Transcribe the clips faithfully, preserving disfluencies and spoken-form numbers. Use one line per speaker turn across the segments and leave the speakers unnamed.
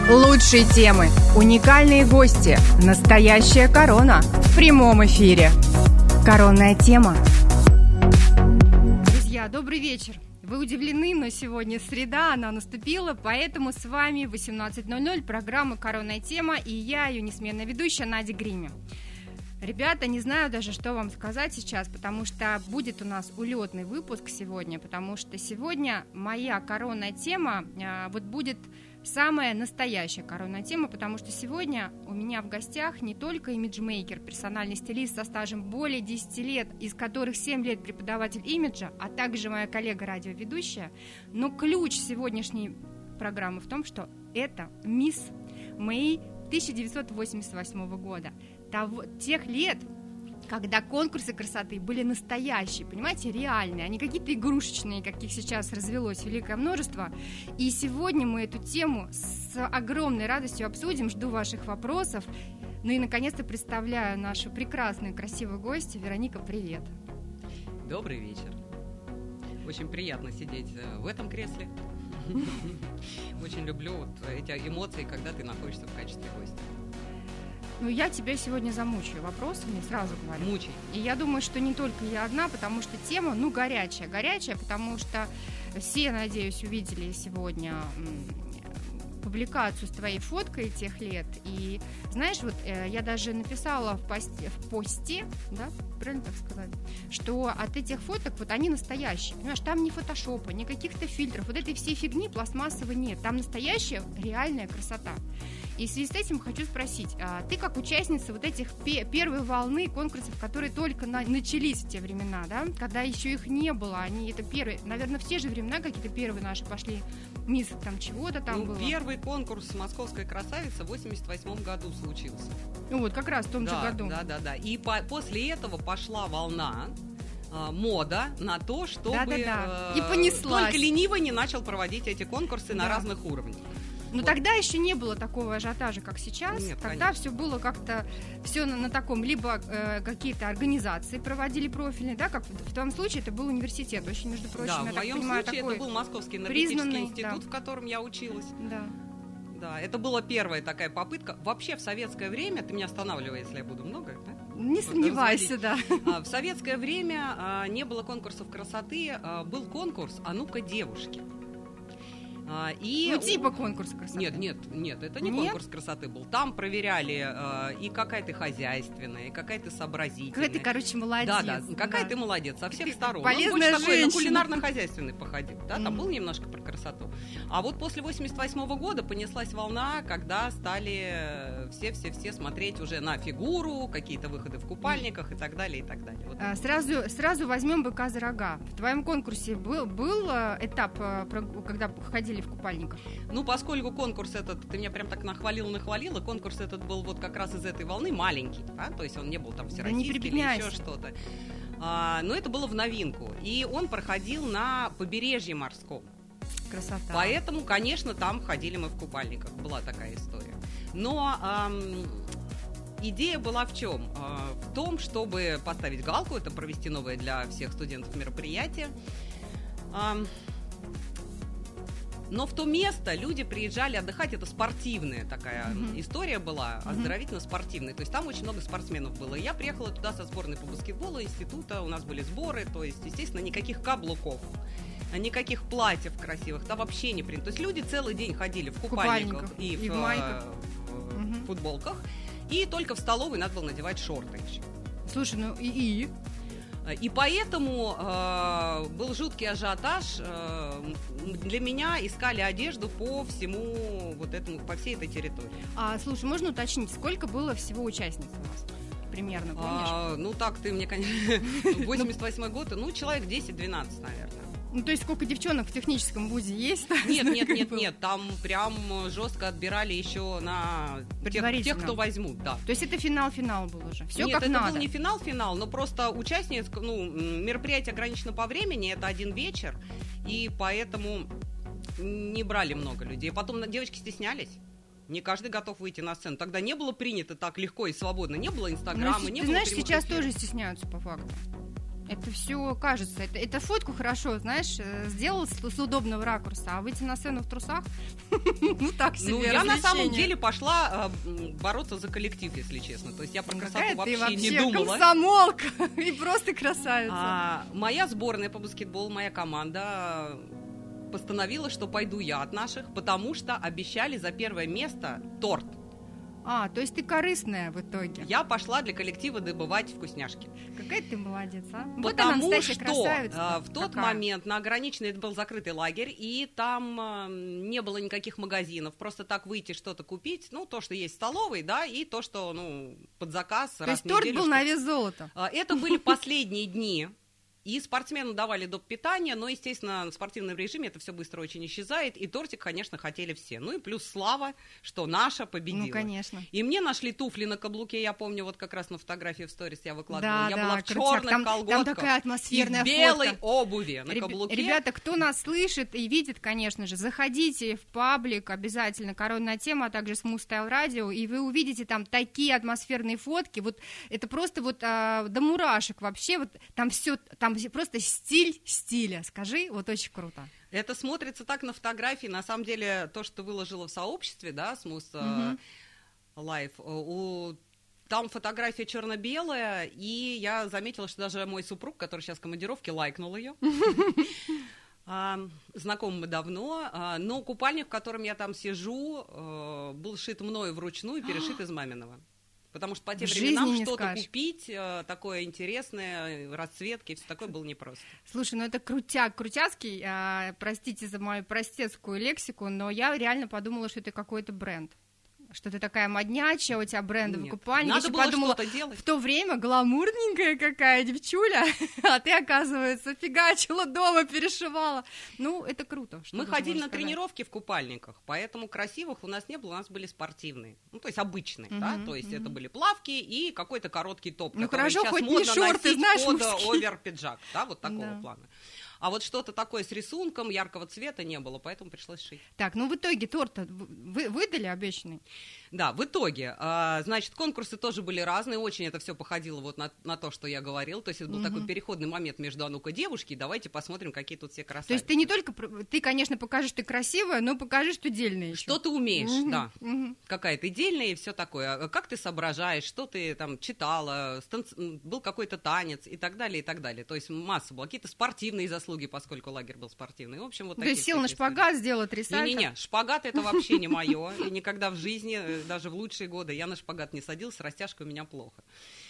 Лучшие темы, уникальные гости, настоящая корона в прямом эфире. Коронная тема.
Друзья, добрый вечер. Вы удивлены, но сегодня среда, она наступила, поэтому с вами в восемнадцать ноль ноль программа «Коронная тема» и я, ее несменная ведущая Надя Гриме. Ребята, не знаю даже, что вам сказать сейчас, потому что будет у нас улетный выпуск сегодня, потому что сегодня моя коронная тема а, вот будет самая настоящая коронная тема, потому что сегодня у меня в гостях не только имиджмейкер, персональный стилист со стажем более десяти лет, из которых семь лет преподаватель имиджа, а также моя коллега-радиоведущая, но ключ сегодняшней программы в том, что это мисс Мэй тысяча девятьсот восемьдесят восьмого года. Того, тех лет, когда конкурсы красоты были настоящие, понимаете, реальные, а не какие-то игрушечные, каких сейчас развелось великое множество. И сегодня мы эту тему с огромной радостью обсудим, жду ваших вопросов. Ну и, наконец-то, представляю нашу прекрасную, красивую гостью. Вероника, привет.
Добрый вечер. Очень приятно сидеть в этом кресле. Очень люблю вот эти эмоции, когда ты находишься в качестве гостя.
Ну, я тебя сегодня замучаю вопросами, сразу говорю.
Мучай.
И я думаю, что не только я одна, потому что тема, ну, горячая. Горячая, потому что все, надеюсь, увидели сегодня публикацию с твоей фоткой тех лет. И, знаешь, вот э, я даже написала в посте, в посте, да, правильно так сказать, что от этих фоток, вот они настоящие, понимаешь, там ни фотошопа, ни каких-то фильтров, вот этой всей фигни пластмассовой нет, там настоящая реальная красота. И в связи с этим хочу спросить, а ты как участница вот этих пе- первой волны конкурсов, которые только на- начались в те времена, да, когда еще их не было, они это первые, наверное, в те же времена какие-то первые наши пошли, мисс там чего-то там
ну,
было.
Первый конкурс «Московская красавица» в восемьдесят восьмом году случился.
Ну вот, как раз в том
да,
же году.
Да, да, да. И по- после этого пошла волна, э, мода на то, чтобы
Да-да-да.
э,
И понеслась.
только ленивый не начал проводить эти конкурсы
Да.
на разных уровнях.
Но
вот.
Тогда еще не было такого ажиотажа, как сейчас.
Нет,
тогда
конечно.
все было как-то все на, на таком, либо э, какие-то организации проводили профильные, да, как в, в том случае это был университет, очень, между прочим,
Да,
я
в
так
моем
понимаю,
случае
такой
это был Московский энергетический
признанный,
институт,
да.
в котором я училась.
Да.
Да, это была первая такая попытка. Вообще в советское время, ты меня останавливай, если я буду много, да?
Не сомневайся, да.
А, в советское время а, не было конкурсов красоты, а, был конкурс «А ну-ка, девушки». А, и
Ну, типа конкурс красоты.
Нет, нет, нет, это не
Нет?
конкурс красоты был. Там проверяли э, и какая ты хозяйственная, и какая ты сообразительная.
Какая ты, короче, молодец.
Да, да, какая
да.
ты молодец, со всех
Ты
сторон.
полезная
Он больше такой на
женщина.
кулинарно-хозяйственный походил. Да, там
Мгм.
был немножко про красоту. А вот после восемьдесят восьмого года понеслась волна, когда стали все-все-все смотреть уже на фигуру, какие-то выходы в купальниках и так далее, и так далее. Вот.
А, Сразу, сразу возьмем быка за рога. В твоем конкурсе был, был э, этап, э, про- когда ходили в купальниках?
Ну, поскольку конкурс этот, ты меня прям так нахвалил-нахвалила, конкурс этот был вот как раз из этой волны маленький, да? То есть он не был там
Да не
всероссийский или
прибедняйся.
еще что-то. А, но это было в новинку. И он проходил на побережье морском.
Красота.
Поэтому, конечно, там ходили мы в купальниках. Была такая история. Но ам, идея была в чем? А, в том, чтобы поставить галку, это провести новое для всех студентов мероприятие. Ам, Но в то место люди приезжали отдыхать, это спортивная такая
Мгм.
история была,
Мгм.
оздоровительно-спортивная. То есть там очень много спортсменов было. И я приехала туда со сборной по баскетболу института, у нас были сборы, то есть, естественно, никаких каблуков, никаких платьев красивых, там вообще не принято. То есть люди целый день ходили в купальниках,
купальниках
и,
и
в,
в майках.
э, в
Мгм.
футболках, и только в столовой надо было надевать шорты еще.
Слушай, ну и... и?
И поэтому э, был жуткий ажиотаж. Э, для меня искали одежду по всему вот этому, по всей этой территории.
А, слушай, можно уточнить, сколько было всего участниц у вас? Примерно, помнишь?
А, ну так ты мне, конечно, восемьдесят восьмой год, ну человек десять-двенадцать, наверное.
Ну, то есть сколько девчонок в техническом вузе есть?
Нет, нет, нет, нет, там прям жестко отбирали еще на тех,
Предварительно.
тех, кто возьмут, да.
То есть это финал-финал был уже? Все
Нет,
как
это
надо?
был не финал-финал, но просто участниц, ну, мероприятие ограничено по времени, это один вечер, и поэтому не брали много людей. Потом девочки стеснялись. Не каждый готов выйти на сцену. Тогда не было принято так легко и свободно. Не было
Ну,
Инстаграма,
с-
не
ты
было
знаешь,
прямых
сейчас
эфиров.
тоже стесняются по факту. Это все кажется. Это, это фотку хорошо, знаешь, сделал с, с удобного ракурса, а выйти на сцену в трусах, ну так себе.
Ну, я на самом деле пошла бороться за коллектив, если честно. То есть я про красоту вообще не думала.
Комсомолка и просто красавица.
Моя сборная по баскетболу, моя команда постановила, что пойду я от наших, потому что обещали за первое место торт.
А, то есть ты корыстная в итоге.
Я пошла для коллектива добывать вкусняшки.
Какая ты молодец, а?
Потому
вот она, настоящая
что
красавица.
в тот
Какая?
момент на ограниченный, это был закрытый лагерь, и там э, не было никаких магазинов. Просто так выйти что-то купить, ну, то, что есть в столовой, да, и то, что, ну, под заказ
то
раз
есть
в
торт
неделю.
был
что...
на вес золота.
Это были последние дни. И спортсменам давали доп. Питание, но, естественно, в спортивном режиме это все быстро очень исчезает, и тортик, конечно, хотели все. Ну и плюс слава, что наша победила.
Ну, конечно.
И мне нашли туфли на каблуке, я помню, вот как раз на фотографии в сторис я выкладывала.
Да,
я
да,
была в
крутяк.
черных
Там,
колготках
там такая атмосферная
и в белой
фотка.
обуви на
Реб-
каблуке.
Ребята, кто нас слышит и видит, конечно же, заходите в паблик, обязательно «Коронная тема», а также с Муз-Стайл Радио, и вы увидите там такие атмосферные фотки, вот это просто вот а, до мурашек вообще, вот там все, там просто стиль стиля, скажи, вот очень круто.
Это смотрится так на фотографии, на самом деле, то, что ты выложила в сообществе, да, с Муз Лайф, у... там фотография черно-белая, и я заметила, что даже мой супруг, который сейчас в командировке, лайкнул ее. Знакомы мы давно, но купальник, в котором я там сижу, был шит мною вручную и перешит из маминого. Потому что по тем временам что-то скажешь. Купить такое интересное, расцветки, все такое было непросто.
Слушай, ну это крутяк, крутяцкий, а, простите за мою простецкую лексику, но я реально подумала, что это какой-то бренд. Что ты такая моднячая, у тебя брендовый купальник.
Надо
я
было
подумала,
что-то делать.
В то время гламурненькая какая девчуля, а ты, оказывается, фигачила дома, перешивала. Ну, это круто.
Мы ходили на сказать. тренировки в купальниках, поэтому красивых у нас не было, у нас были спортивные. Ну, то есть обычные, uh-huh, да, то есть uh-huh. это были плавки и какой-то короткий топ,
ну,
который
хорошо,
сейчас
хоть
модно
не шорты,
носить
знаешь,
под
мужские.
овер-пиджак, да, вот такого да. плана. А вот что-то такое с рисунком яркого цвета не было, поэтому пришлось шить.
Так, ну в итоге торт вы выдали обещанный?
Да, в итоге, а, значит, конкурсы тоже были разные, очень это все походило вот на, на то, что я говорила, то есть это был угу. такой переходный момент между «А ну-ка, девушки», давайте посмотрим, какие тут все красавицы.
То есть ты не только, ты, конечно, покажешь, ты красивая, но покажешь, что дельная еще.
Что ты умеешь, угу. да,
угу.
какая ты дельная и все такое, как ты соображаешь, что ты там читала, станц... был какой-то танец и так далее, и так далее, то есть масса была, какие-то спортивные заслуги, поскольку лагерь был спортивный, в общем, вот
такие. То есть сел на шпагат, сделала три сальто?
Не-не-не, шпагат это вообще не мое, и никогда в жизни, даже в лучшие годы, я на шпагат не садилась, с растяжкой у меня плохо.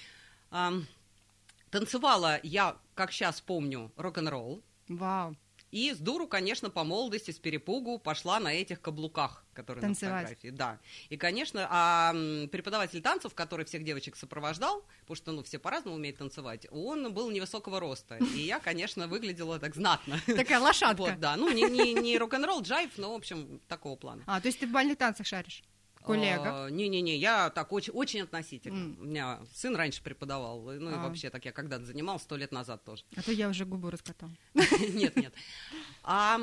А, танцевала я, как сейчас помню, рок-н-ролл.
Вау.
И с дуру, конечно, по молодости, с перепугу пошла на этих каблуках, которые танцевать. На фотографии. Да. И, конечно, а преподаватель танцев, который всех девочек сопровождал, потому что ну, все по-разному умеют танцевать, он был невысокого роста. И я, конечно, выглядела так знатно.
Такая лошадка.
Вот, да. Ну, не, не, не рок-н-ролл, джайв, но, в общем, такого плана.
А, то есть ты в бальных танцах шаришь? Коллега?
Не-не-не, я так очень, очень относительно. Mm. У меня сын раньше преподавал, ну а. и вообще так я когда-то занималась, сто лет назад тоже.
А то я уже губу раскатала.
Нет, нет. А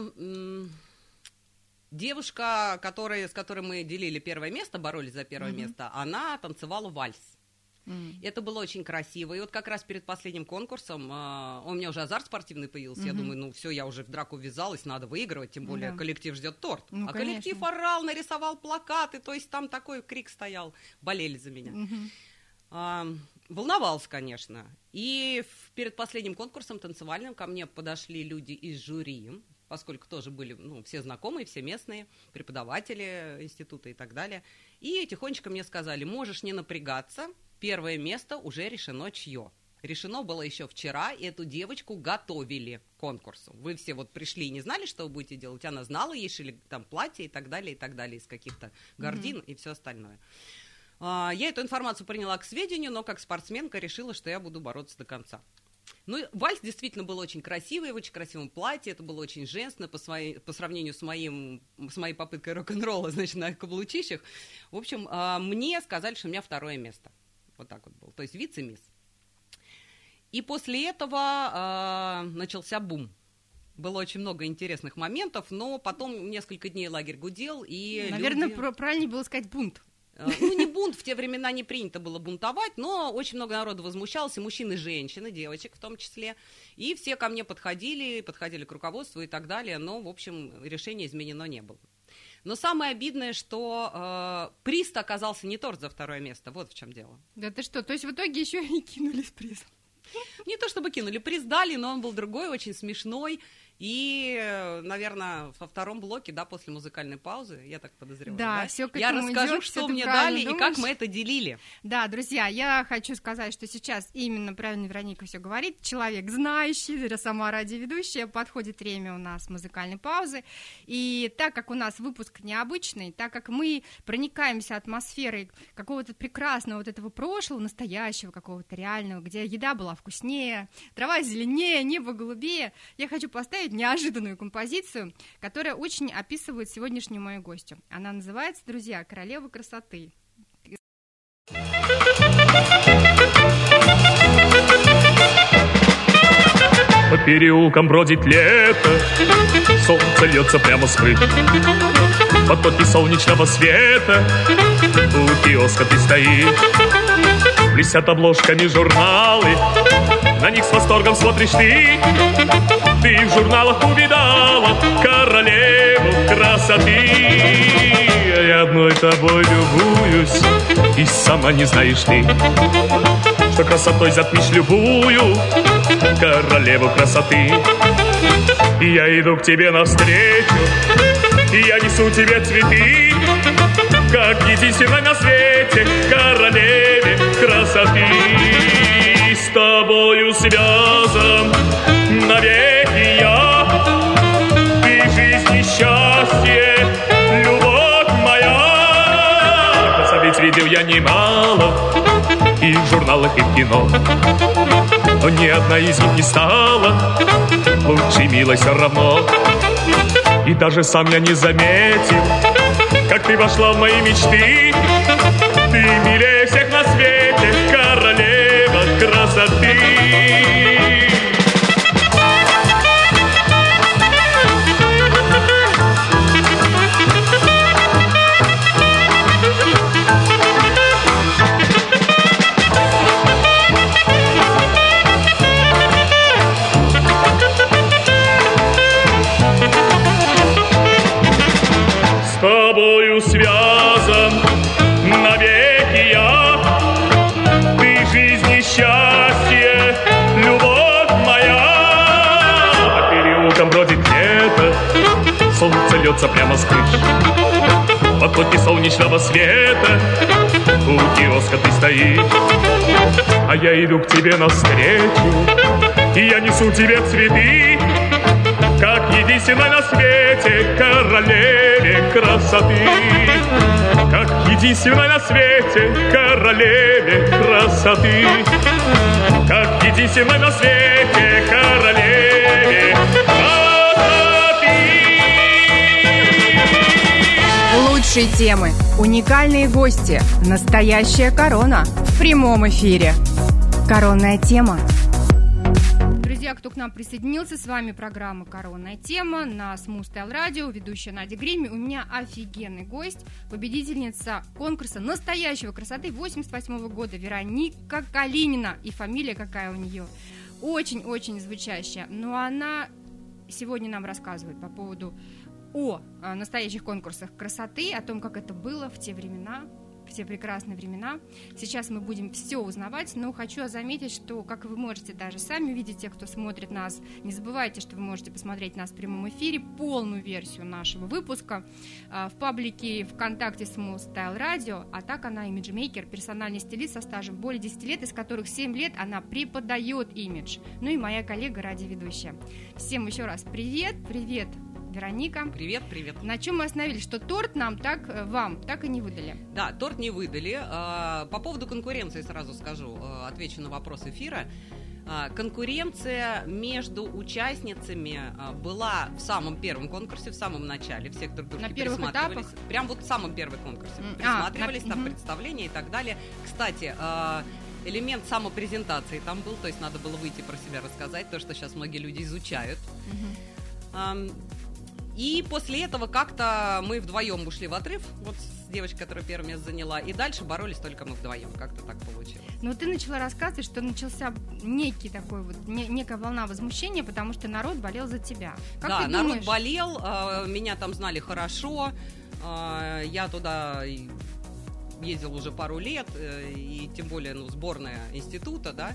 девушка, с которой мы делили первое место, боролись за первое место, она танцевала вальс. Mm. Это было очень красиво. И вот как раз перед последним конкурсом э, у меня уже азарт спортивный появился. Mm-hmm. Я думаю, ну все, я уже в драку ввязалась, надо выигрывать, тем более yeah. коллектив ждет торт. Ну, а конечно. Коллектив орал, нарисовал плакаты, то есть там такой крик стоял, болели за меня. Mm-hmm. э, волновался, конечно. И в, перед последним конкурсом танцевальным ко мне подошли люди из жюри, поскольку тоже были ну, все знакомые, все местные, преподаватели института и так далее. И тихонечко мне сказали, можешь не напрягаться, первое место уже решено чье. Решено было еще вчера, и эту девочку готовили к конкурсу. Вы все вот пришли и не знали, что вы будете делать. Она знала, ей шили там платье и так далее, и так далее, из каких-то гордин mm-hmm. и все остальное. А, я эту информацию приняла к сведению, но как спортсменка решила, что я буду бороться до конца. Ну, вальс действительно был очень красивый, в очень красивом платье, это было очень женственно по, своей, по сравнению с, моим, с моей попыткой рок-н-ролла, значит, на каблучищах. В общем, а, мне сказали, что у меня второе место. Вот так вот был, то есть вице-мисс. И после этого э, начался бум. Было очень много интересных моментов, но потом несколько дней лагерь гудел, и
наверное,
люди...
про- правильнее было сказать бунт.
Ну, не бунт, в те времена не принято было бунтовать, но очень много народу возмущалось, и мужчин, и женщин, и девочек в том числе. И все ко мне подходили, подходили к руководству и так далее, но, в общем, решение изменено не было. Но самое обидное, что э, приз оказался не торт за второе место, вот в чем дело.
Да ты что, то есть в итоге еще и кинули с призом?
Не то чтобы кинули, приз дали, но он был другой, очень смешной. И, наверное, во втором блоке, да, после музыкальной паузы, я так подозреваю,
да,
да?
Все к
я
этому
расскажу,
идёт,
что
ты
мне дали
думаешь?
и как мы это делили.
Да, друзья, я хочу сказать, что сейчас именно правильно Вероника все говорит. Человек знающий, сама радиоведущая, подходит время у нас музыкальной паузы. И так как у нас выпуск необычный, так как мы проникаемся атмосферой какого-то прекрасного вот этого прошлого, настоящего какого-то реального, где еда была вкуснее, трава зеленее, небо голубее, я хочу поставить неожиданную композицию, которая очень описывает сегодняшнюю мою гостью. Она называется, друзья, «Королева красоты».
По переулкам бродит лето, солнце льется прямо с крыш. Потоки солнечного света, у киоска ты стоишь. Блестят обложками журналы, на них с восторгом смотришь ты. Ты в журналах увидала королеву красоты. Я одной тобой любуюсь, и сама не знаешь ты, что красотой затмишь любую королеву красоты. И я иду к тебе навстречу, и я несу тебе цветы, как единственной на свете королеве красоты. С тобою связан навеки я, ты жизнь и счастье, любовь моя. Красавиц видел я немало, и в журналах, и в кино, но ни одна из них не стала лучшей, милой все равно. И даже сам я не заметил, как ты вошла в мои мечты. Ты милее всех на свете, королева красоты. С тобою связан навеки я, ты жизнь и счастье, любовь моя. По переулкам бродит лето, солнце льется прямо с крыш. Потоки солнечного света, у киоска ты стоишь. А я иду к тебе навстречу, и я несу тебе цветы, как единственной на свете королеве красоты. Как единственной на свете королеве красоты. Как единственной на свете королеве красоты.
Лучшие темы, уникальные гости, настоящая корона в прямом эфире. Коронная тема.
Друзья, кто к нам присоединился, с вами программа «Коронная тема» на Smooth Style Radio, ведущая Надя Грими. У меня офигенный гость, победительница конкурса настоящего красоты восемьдесят восьмого года Вероника Калинина. И фамилия какая у нее? Очень-очень звучащая. Но она сегодня нам рассказывает по поводу о настоящих конкурсах красоты, о том, как это было в те времена, в те прекрасные времена. Сейчас мы будем все узнавать, но хочу заметить, что, как вы можете даже сами видеть, те, кто смотрит нас, не забывайте, что вы можете посмотреть нас в прямом эфире, полную версию нашего выпуска в паблике ВКонтакте Smooth Style Radio, а так она имиджмейкер, персональный стилист со стажем более десяти лет, из которых семь лет она преподает имидж. Ну и моя коллега, радиоведущая. Всем еще раз привет, привет, Вероника.
Привет, привет.
На чем мы остановились? Что торт нам так, вам так и не выдали.
Да, торт не выдали. По поводу конкуренции сразу скажу, отвечу на вопрос эфира. Конкуренция между участницами была в самом первом конкурсе, в самом начале. Все друг друга присматривались. Прям вот в самом первом конкурсе. Присматривались, а, там угу. представления и так далее. Кстати, элемент самопрезентации там был, то есть надо было выйти про себя рассказать, то, что сейчас многие люди изучают. Угу. И после этого как-то мы вдвоем ушли в отрыв, вот с девочкой, которая первое место заняла. И дальше боролись только мы вдвоем. Как-то так получилось.
Но ты начала рассказывать, что начался некий такой вот, не, некая волна возмущения, потому что народ болел за тебя. Как
да,
ты
народ
думаешь?
болел, э, меня там знали хорошо. Э, я туда ездил уже пару лет, э, и тем более ну, сборная института, да.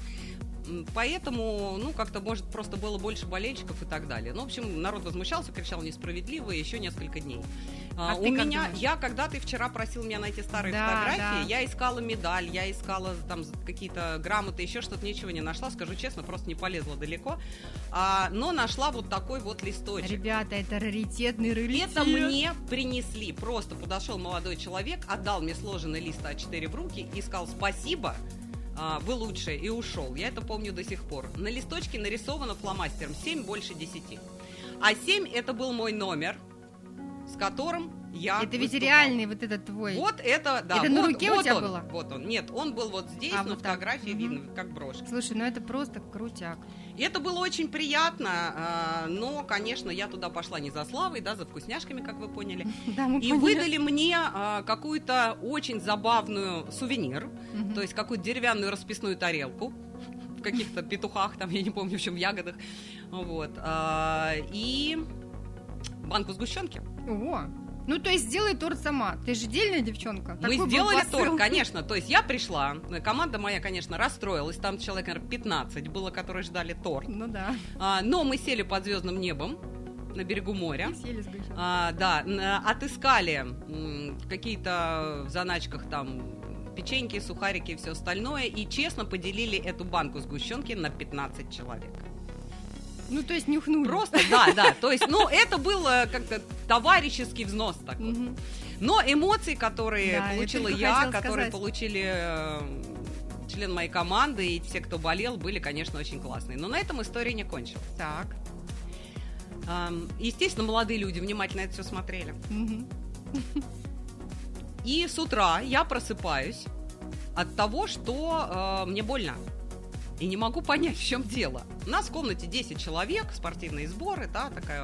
Поэтому, ну, как-то, может, просто было больше болельщиков и так далее. Ну, в общем, народ возмущался, кричал несправедливо еще несколько дней.
А
у
ты как
меня,
думаешь?
я, когда ты вчера просил меня найти старые
Да,
фотографии,
да.
я искала медаль, я искала там какие-то грамоты, еще что-то, ничего не нашла, скажу честно, просто не полезла далеко. А, но нашла вот такой вот листочек.
Ребята, это раритетный раритет.
Это мне принесли. Просто подошел молодой человек, отдал мне сложенный лист а четыре в руки и сказал спасибо, вы лучшие, и ушел. Я это помню до сих пор. На листочке нарисовано фломастером семь больше десяти. А семь это был мой номер, с которым я
Это ведь
выступала.
реальный вот этот твой.
Вот это, да.
Это
вот,
на руке
вот
у тебя
он,
было?
Вот он. Нет, он был вот здесь,
А,
на
вот так.
фотографии
Мгм.
видно, как брошка.
Слушай, ну это просто крутяк.
И это было очень приятно, а, но, конечно, я туда пошла не за славой, да, за вкусняшками, как вы поняли.
Да, мы
И
поняли.
выдали мне а, какую-то очень забавную сувенир,
Мгм.
то есть какую-то деревянную расписную тарелку в каких-то петухах, там, я не помню, в чем ягодах, вот, а, и банку сгущенки.
О, ну то есть сделай торт сама. Ты же дельная девчонка.
Мы
Такой был
сделали
посыл.
торт, конечно, то есть я пришла, команда моя, конечно, расстроилась, там человек, наверное, пятнадцать было, которые ждали торт,
Ну да.
а, но мы сели под звездным небом на берегу моря.
Съели сгущенку.
А, да, н- отыскали м, какие-то в заначках там печеньки, сухарики и все остальное, и честно поделили эту банку сгущенки на пятнадцать человек.
Ну то есть нюхнули.
Просто, да, да, то есть, ну, это был э, как-то товарищеский взнос такой.
Мгм.
Но эмоции, которые
Да, я
получила
только
я,
хотела
которые
сказать.
получили э, член моей команды и все, кто болел, были, конечно, очень классные. Но на этом история не кончилась.
Так.
Эм, Естественно, молодые люди внимательно это все смотрели.
Мгм.
И с утра я просыпаюсь от того, что э, мне больно. И не могу понять, в чем дело. У нас в комнате десять человек, спортивные сборы, да, такая,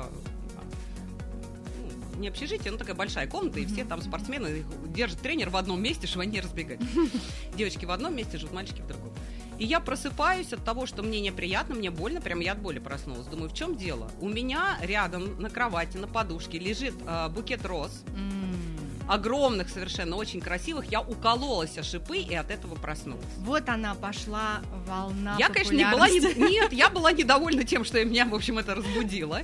ну, не общежитие, но такая большая комната, и все там спортсмены, их держит тренер в одном месте, чтобы они не разбегались. Девочки в одном месте живут, мальчики в другом. И я просыпаюсь от того, что мне неприятно, мне больно, прям я от боли проснулась. Думаю, в чем дело? У меня рядом на кровати, на подушке лежит э, букет роз,
М.
огромных совершенно, очень красивых. Я укололась о шипы и от этого проснулась.
Вот она пошла волна
Я, конечно, не была, не-
популярности.
нет, я была недовольна тем, что меня, в общем, это разбудило.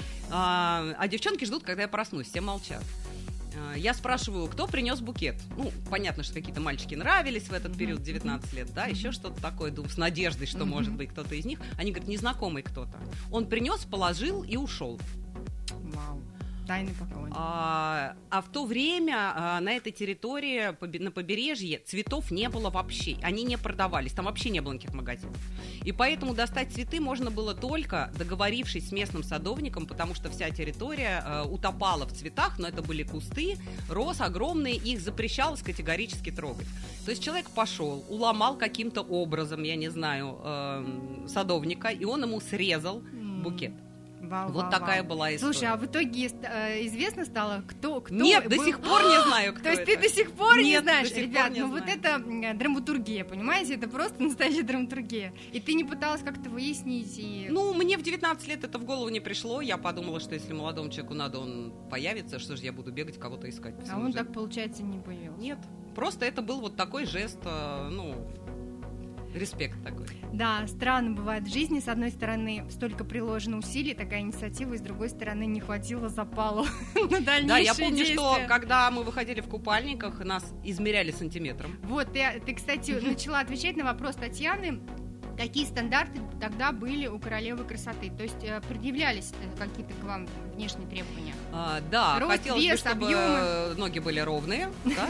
А, а девчонки ждут, когда я проснусь, все молчат. А, Я спрашиваю, кто принес букет? Ну, понятно, что какие-то мальчики нравились в этот
Мгм.
период, девятнадцать лет, да, еще что-то такое, думаю, с надеждой, что
Мгм.
может быть кто-то из них. Они говорят, незнакомый кто-то. Он принес, положил и ушел.
Вау. Тайный поклонник.
А, а в то время а, на этой территории, побе- на побережье, цветов не было вообще. Они не продавались, там вообще не было никаких магазинов. И поэтому достать цветы можно было только договорившись с местным садовником, потому что вся территория а, утопала в цветах, но это были кусты, роз огромные, их запрещалось категорически трогать. То есть человек пошел, уломал каким-то образом, я не знаю, эм, садовника, и он ему срезал
М.
букет.
Вау,
Вот
вау,
такая
вау.
была история.
Слушай, а в итоге э, известно стало, кто, кто
Нет, до
был-
сих пор не знаю, кто
То есть
это.
ты до сих пор не
Нет,
знаешь,
до сих
ребят,
пор не
ну вот
знаю.
это м, драматургия, понимаете, это просто настоящая драматургия. И ты не пыталась как-то выяснить и...
Ну, мне в девятнадцать лет это в голову не пришло. Я подумала, что если молодому человеку надо, он появится, что же я буду бегать, кого-то искать. по
а
всему
он
залу?
так, получается, не появился.
Нет, просто это был вот такой жест, э, ну, респект такой.
Да, странно бывает в жизни. С одной стороны, столько приложено усилий, такая инициатива, и с другой стороны, не хватило запалу на дальнейшие
Да, я помню,
действия.
что когда мы выходили в купальниках, нас измеряли сантиметром.
Вот, ты, ты, кстати, начала отвечать на вопрос Татьяны. Какие стандарты тогда были у королевы красоты? То есть э, предъявлялись э, какие-то к вам внешние требования?
А, да,
Рост,
хотелось
вес,
бы, чтобы
объемы.
ноги были ровные. Да?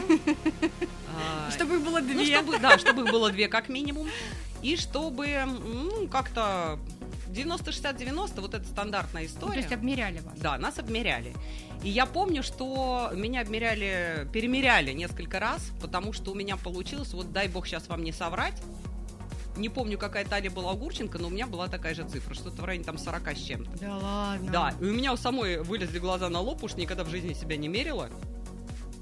А,
Чтобы их было две.
Ну, чтобы, да, чтобы их было две как минимум. И чтобы, ну, как-то девяносто шестьдесят девяносто, вот это стандартная
Ну,
история.
то есть обмеряли вас?
Да, нас обмеряли. И я помню, что меня обмеряли, перемеряли несколько раз, потому что у меня получилось, вот дай бог сейчас вам не соврать, не помню, какая талия была у Гурченко, но у меня была такая же цифра, что-то в районе там сорока с чем-то.
Да ладно.
Да, и у меня у самой вылезли глаза на лоб, уж никогда в жизни себя не мерила.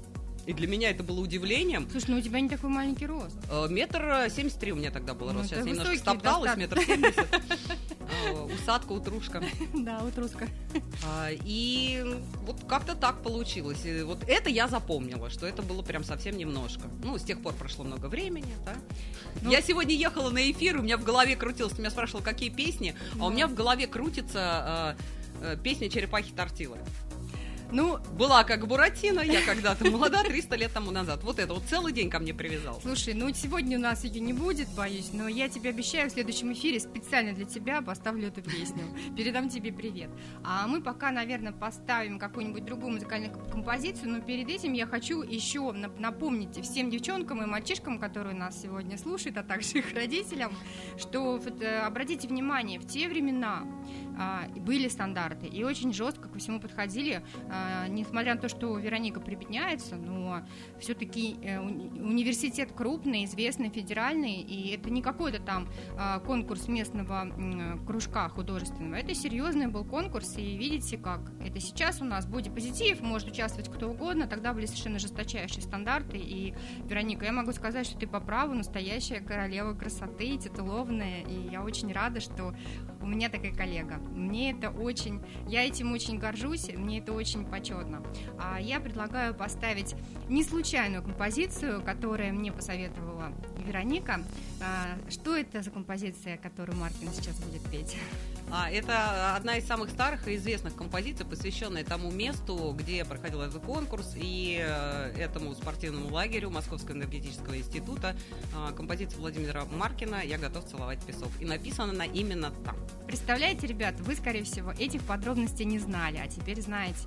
И для меня это было удивлением.
Слушай, ну у тебя не такой маленький рост.
Метр семьдесят три у меня тогда был
Ну,
рост.
это
Сейчас я немножко
высокий,
стопталась, метр семьдесят. Усадка, утрушка.
Да, утрушка.
А, И вот как-то так получилось. И вот это я запомнила, что это было прям совсем немножко. Ну, с тех пор прошло много времени, да.
Ну,
Я сегодня ехала на эфир, у меня в голове крутилось, ты меня спрашивала, какие песни, а у
Да.
меня в голове крутится э, э, песня «Черепахи Тортилы».
Ну,
Была как Буратино, я когда-то молода, триста лет тому назад. Вот это вот целый день ко мне привязал.
слушай, ну сегодня у нас ее не будет, боюсь, но я тебе обещаю, в следующем эфире специально для тебя поставлю эту песню. Передам тебе привет. А мы пока, наверное, поставим какую-нибудь другую музыкальную композицию, но перед этим я хочу еще напомнить всем девчонкам и мальчишкам, которые нас сегодня слушают, а также их родителям, что вот, обратите внимание, в те времена а, были стандарты, и очень жестко ко всему подходили. А, несмотря на то, что Вероника прибедняется, но все-таки э, уни- университет крупный, известный, федеральный, и это не какой-то там а, конкурс местного м, кружка художественного, это серьезный был конкурс, и видите как, это сейчас у нас бодипозитив, может участвовать кто угодно, тогда были совершенно жесточайшие стандарты, и, Вероника, я могу сказать, что ты по праву настоящая королева красоты, титулованная, и я очень рада, что у меня такая коллега, мне это очень, я этим очень горжусь, мне это очень почетно. А я предлагаю поставить не случайную композицию, которую мне посоветовала Вероника. А, что это за композиция, которую Маркин сейчас будет петь?
А, это одна из самых старых и известных композиций, посвященная тому месту, где проходил этот конкурс, и э, этому спортивному лагерю Московского энергетического института. Э, композиция Владимира Маркина «Я готов целовать песок». И написана она именно там.
Представляете, ребят, вы, скорее всего, этих подробностей не знали, а теперь знаете.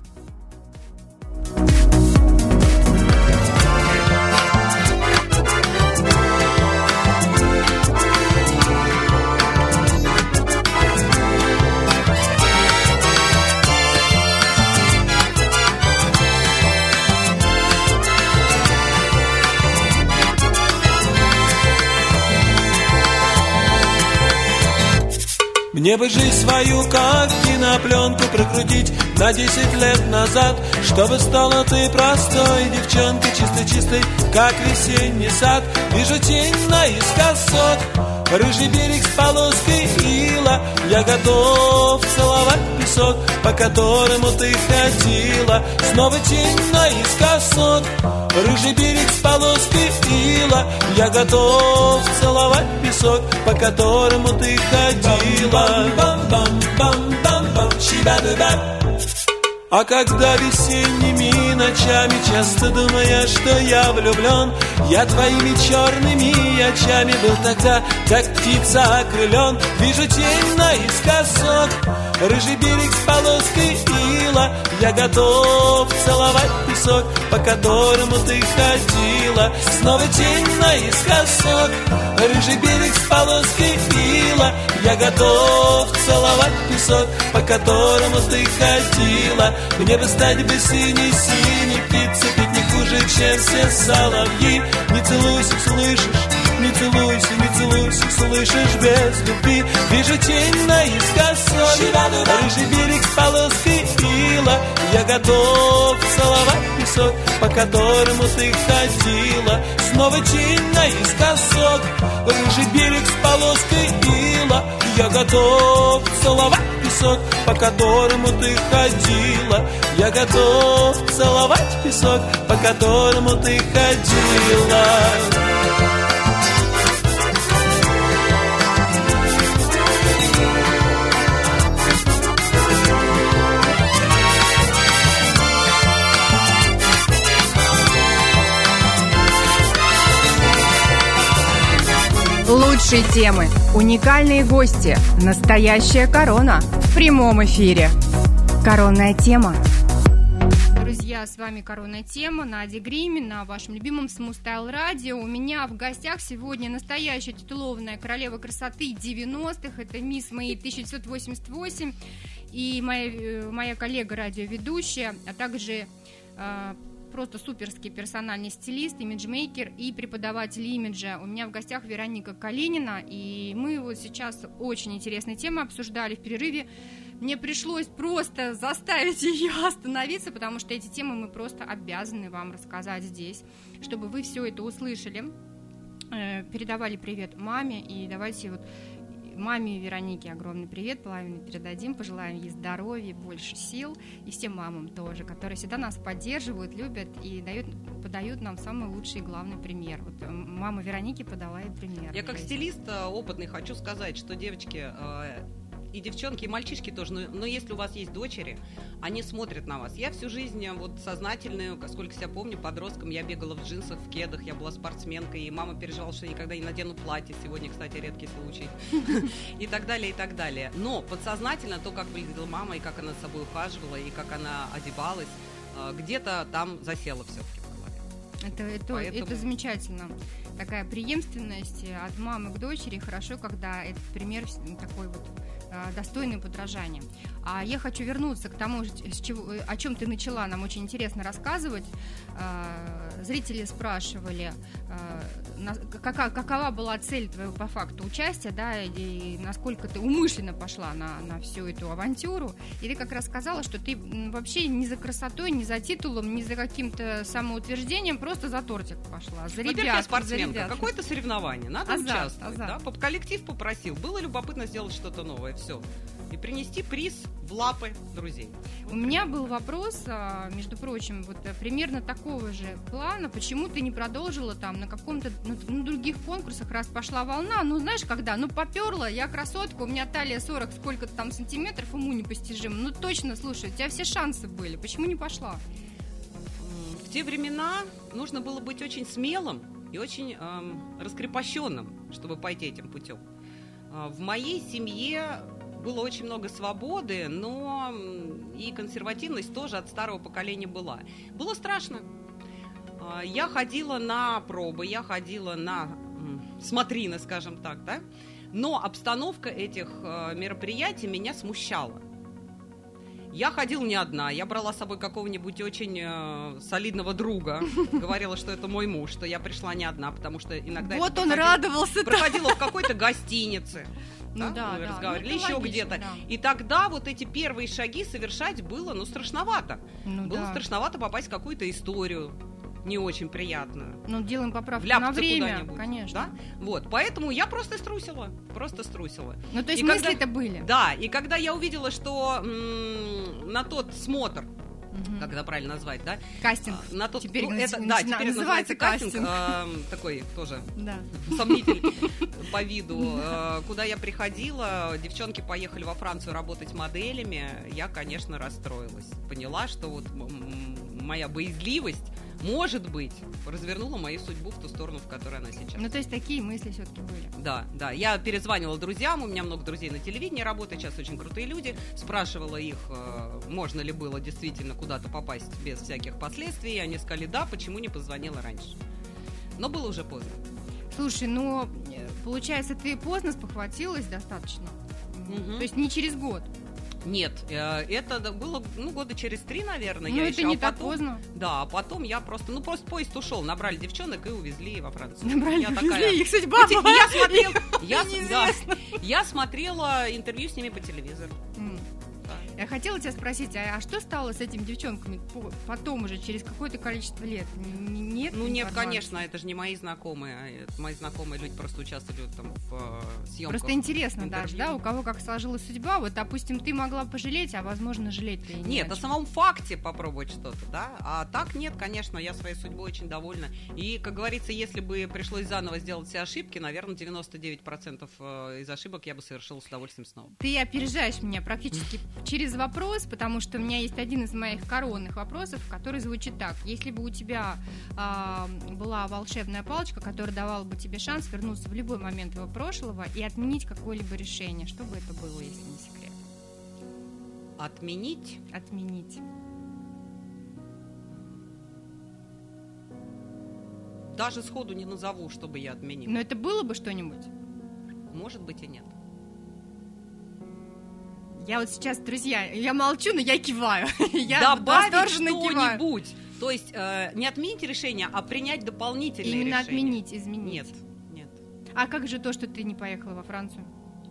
Мне бы жизнь свою, как кинопленку, прокрутить на десять лет назад, чтобы стала ты простой девчонкой, чистой-чистой, как весенний сад. Вижу тень наискосок, рыжий берег с полоской ила. Я готов целовать песок, по которому ты ходила. Снова тень наискосок, рыжий берег с полоской ила. Я готов целовать песок, по которому ты ходила. Бам-бам-бам-бам-бам, щиба-ду-бам. А когда весенними ночами, часто думая, что я влюблен, я твоими черными очами был тогда, как птица окрылен. Вижу тень наискосок, рыжий берег с полоской ила. Я готов целовать песок, по которому ты ходила. Снова тень наискосок, рыжий берег с полоской ила. Я готов целовать песок, по которому ты ходила. Мне бы стать бы синей-синей птицей, петь не хуже, чем все соловьи. Не целуйся, слышишь? Не целуйся, не целуйся, слышишь, без любви. Вижу тень наискосок, рыжий берег с полоской ила. Я готов целовать песок, по которому ты ходила. Снова тень наискосок, рыжий берег с полоской ила. Я готов целовать песок, по которому ты ходила. Я готов целовать песок, по которому ты ходила.
Лучшие темы, уникальные гости, настоящая корона в прямом эфире. Коронная тема.
Друзья, с вами Коронная тема, Надя Грими на вашем любимом Smooth Style радио. У меня в гостях сегодня настоящая титулованная королева красоты девяностых, это мисс Мэйд тысяча девятьсот восемьдесят восемь, и моя, моя коллега радиоведущая, а также э, просто суперский персональный стилист, имиджмейкер и преподаватель имиджа. У меня в гостях Вероника Калинина, и мы вот сейчас очень интересные темы обсуждали в перерыве. мне пришлось просто заставить ее остановиться, потому что эти темы мы просто обязаны вам рассказать здесь, чтобы вы все это услышали. Передавали привет маме, и давайте вот маме Веронике огромный привет, половину передадим, пожелаем ей здоровья, больше сил, и всем мамам тоже, которые всегда нас поддерживают, любят и дают, подают нам самый лучший и главный пример. Вот мама Вероники подала ей пример.
Я как стилист опытный хочу сказать, что девочки и девчонки, и мальчишки тоже, но, но если у вас есть дочери, они смотрят на вас. Я всю жизнь вот сознательную, сколько себя помню, подростком, я бегала в джинсах, в кедах, я была спортсменкой, и мама переживала, что я никогда не надену платье, сегодня, кстати, редкий случай, и так далее, и так далее. Но подсознательно то, как выглядела мама, и как она с собой ухаживала, и как она одевалась, где-то там засело все-таки в голове.
Это, это, Поэтому... это замечательно. Такая преемственность от мамы к дочери. Хорошо, когда этот пример такой вот достойное подражание. А я хочу вернуться к тому, с чего, о чем ты начала. Нам очень интересно рассказывать. Зрители спрашивали, какова, какова была цель твоего по факту участия, да, и насколько ты умышленно пошла на, на всю эту авантюру. И ты как раз сказала, что ты вообще не за красотой, не за титулом, не за каким-то самоутверждением, просто за тортик пошла. За ребят,
я спортсменка. Какое-то соревнование, надо
азарт,
участвовать.
азарт.
Да? Коллектив попросил. Было любопытно сделать что-то новое. Все. И принести приз в лапы друзей.
У меня был вопрос, между прочим, вот примерно такого же плана. Почему ты не продолжила там на каком-то, на, на других конкурсах, раз пошла волна? Ну, знаешь, когда? Ну, поперла, я красотка, у меня талия сорок сколько-то там сантиметров, уму непостижимо. Ну, точно, слушай, у тебя все шансы были. Почему не пошла?
В те времена нужно было быть очень смелым и очень эм, раскрепощенным, чтобы пойти этим путем. В моей семье было очень много свободы, но и консервативность тоже от старого поколения была. Было страшно. Я ходила на пробы, я ходила на смотрины, скажем так, да? Но обстановка этих мероприятий меня смущала. Я ходила не одна, я брала с собой какого-нибудь очень э, солидного друга, говорила, что это мой муж, что я пришла не одна, потому что иногда...
Вот он радовался.
Проходила в какой-то гостинице.
Ну да,
мы
да,
разговаривали,
ну,
еще
логично,
где-то.
Да.
И тогда вот эти первые шаги совершать было, ну, страшновато.
Ну,
было
да.
страшновато попасть в какую-то историю не очень приятную.
Ну, делаем поправку
Вляпаться
на время,
куда-нибудь,
конечно.
Да? Вот, поэтому я просто струсила, просто струсила.
Ну, то есть
и
мысли-то
когда...
были.
Да, и когда я увидела, что м- на тот смотр,
угу.
как это правильно назвать, да?
Кастинг.
На тот,
теперь
ну,
на,
это,
на,
да,
на,
теперь
называется
называется кастинг,
кастинг.
Э, такой тоже
да.
сомнитель по виду. Э, куда я приходила, девчонки поехали во Францию работать моделями, я, конечно, расстроилась. Поняла, что вот м- моя боязливость, может быть, развернула мою судьбу в ту сторону, в которой она сейчас.
Ну, то есть такие мысли все-таки были.
Да, да. Я перезванивала друзьям, у меня много друзей на телевидении работают, сейчас очень крутые люди. Спрашивала их, можно ли было действительно куда-то попасть без всяких последствий. И они сказали, да, почему не позвонила раньше. Но было уже поздно.
Слушай, ну, получается, ты поздно спохватилась достаточно?
Угу.
То есть не через год?
Нет, это было, ну, года через три, наверное.
Ну,
я
это
еще,
не
а
так
потом,
поздно.
Да, а потом я просто, ну, просто поезд ушел, набрали девчонок и увезли во Францию.
Набрали,
я
увезли,
такая...
их судьба
Эти,
была.
Я смотрела, я, да, я смотрела интервью с ними по телевизору.
Mm. Я хотела тебя спросить, а, а что стало с этими девчонками потом уже, через какое-то количество лет? Нет?
Ну нет, конечно, это же не мои знакомые. Это мои знакомые люди просто участвовали там в э, съемках.
Просто интересно
интервью.
даже, да, у кого как сложилась судьба. Вот, допустим, ты могла пожалеть, а возможно жалеть-то и не
Нет, о самом факте попробовать что-то, да. А так нет, конечно, я своей судьбой очень довольна. И, как говорится, если бы пришлось заново сделать все ошибки, наверное, девяносто девять процентов из ошибок я бы совершила с удовольствием снова.
Ты опережаешь меня практически через вопрос, потому что у меня есть один из моих коронных вопросов, который звучит так. Если бы у тебя а, была волшебная палочка, которая давала бы тебе шанс вернуться в любой момент твоего прошлого и отменить какое-либо решение, что бы это было, если не секрет?
Отменить?
Отменить.
Даже сходу не назову, чтобы я отменила.
Но это было бы что-нибудь?
Может быть и нет.
Я вот сейчас, друзья, я молчу, но я киваю. Я
добавить что-нибудь. То есть э, не отменить решение, а принять дополнительное
Именно
решение.
отменить, изменить.
Нет, нет.
А как же то, что ты не поехала во Францию?
Ну,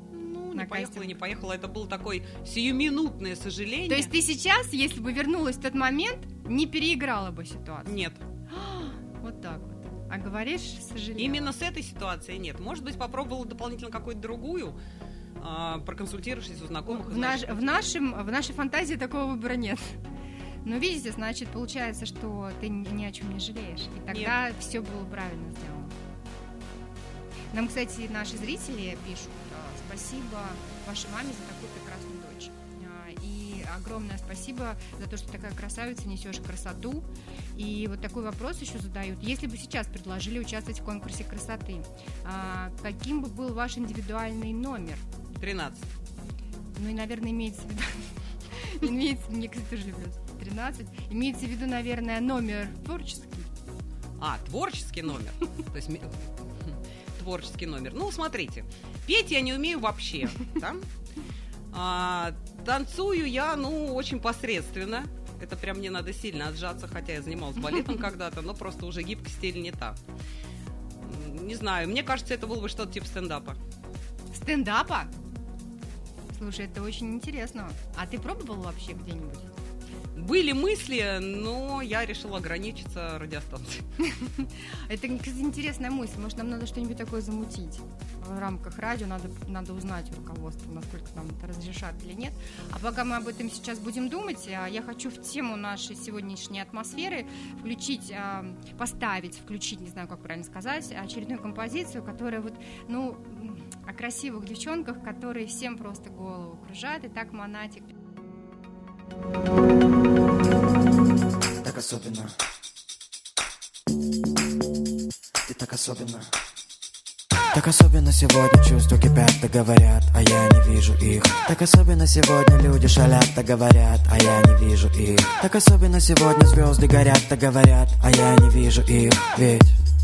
Ну,
на
не поехала,
кастинг?
не поехала. Это было такое сиюминутное сожаление.
То есть ты сейчас, если бы вернулась в тот момент, не переиграла бы ситуацию?
Нет.
Вот так вот. А говоришь, сожалела?
Именно с этой ситуацией нет. Может быть, попробовала дополнительно какую-то другую, а, проконсультировавшись у знакомых.
В, наш, в, нашем, в нашей фантазии такого выбора нет. Но видите, значит, получается, что ты ни, ни о чем не жалеешь. И тогда все было правильно сделано. Нам, кстати, наши зрители пишут: спасибо вашей маме за такую прекрасную дочь. И огромное спасибо за то, что такая красавица, несешь красоту. И вот такой вопрос еще задают. Если бы сейчас предложили участвовать в конкурсе красоты, каким бы был ваш индивидуальный номер?
тринадцать.
Ну и, наверное, имеется в виду... Имеется, мне, кстати, тоже люблю тринадцать. Имеется в виду, наверное, номер творческий.
А, творческий номер. То есть творческий номер. Ну, смотрите, петь я не умею вообще. Да? А, танцую я, ну, очень посредственно. Это прям мне надо сильно отжаться, хотя я занималась балетом когда-то, но просто уже гибкость стиля не та. Не знаю, мне кажется, это было бы что-то типа стендапа.
Стендапа? Слушай, это очень интересно. А ты пробовал вообще где-нибудь?
Были мысли, но я решила ограничиться радиостанцией.
Это, кстати, интересная мысль. Может, нам надо что-нибудь такое замутить в рамках радио. Надо, надо узнать у руководства, насколько нам это разрешат или нет. А пока мы об этом сейчас будем думать, я хочу в тему нашей сегодняшней атмосферы включить, поставить, включить, не знаю, как правильно сказать, очередную композицию, которая вот, ну, о красивых девчонках, которые всем просто голову кружат. Итак, Монатик.
Так особенно. Ты так особенно. Так особенно сегодня чувства кипят, так говорят, а я не вижу их. Так особенно сегодня люди шалят, так говорят, а я не вижу их. Так особенно сегодня звезды горят, так говорят, а я не вижу их. Ведь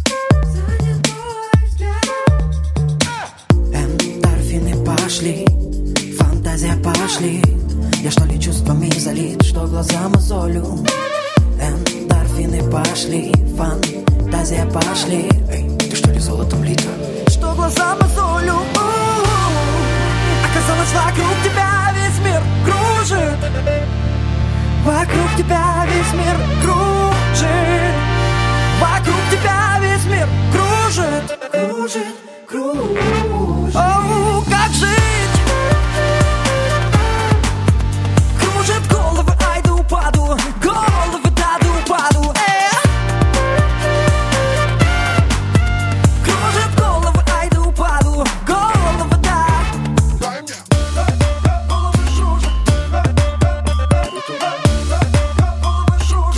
эндорфины пошли, фантазия пошли. Я что ли чувствами залит, что глаза мозолю. Эндорфины пошли, фантазия пошли. Эй, ты что ли золотом лита? Что глаза мозолю. Оказалось, вокруг тебя весь мир кружит. Вокруг тебя весь мир кружит. Вокруг тебя весь мир кружит. Кружит, кружит. Оу, как жить? Кружит головы, ай да упаду. Головы, да да упаду. Э. Кружит головы, ай да упаду. Головы, да. Головы кружат. Головы кружат.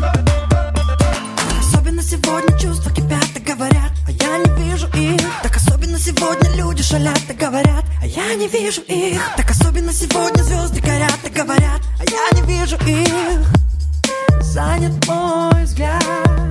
Особенно сегодня чувства кипят, так говорят, а я не вижу их. Так особенно сегодня люди шалят, так говорят, а я не вижу их. Так особенно сегодня звезды горят, так говорят, а я не вижу их. Занят мой взгляд.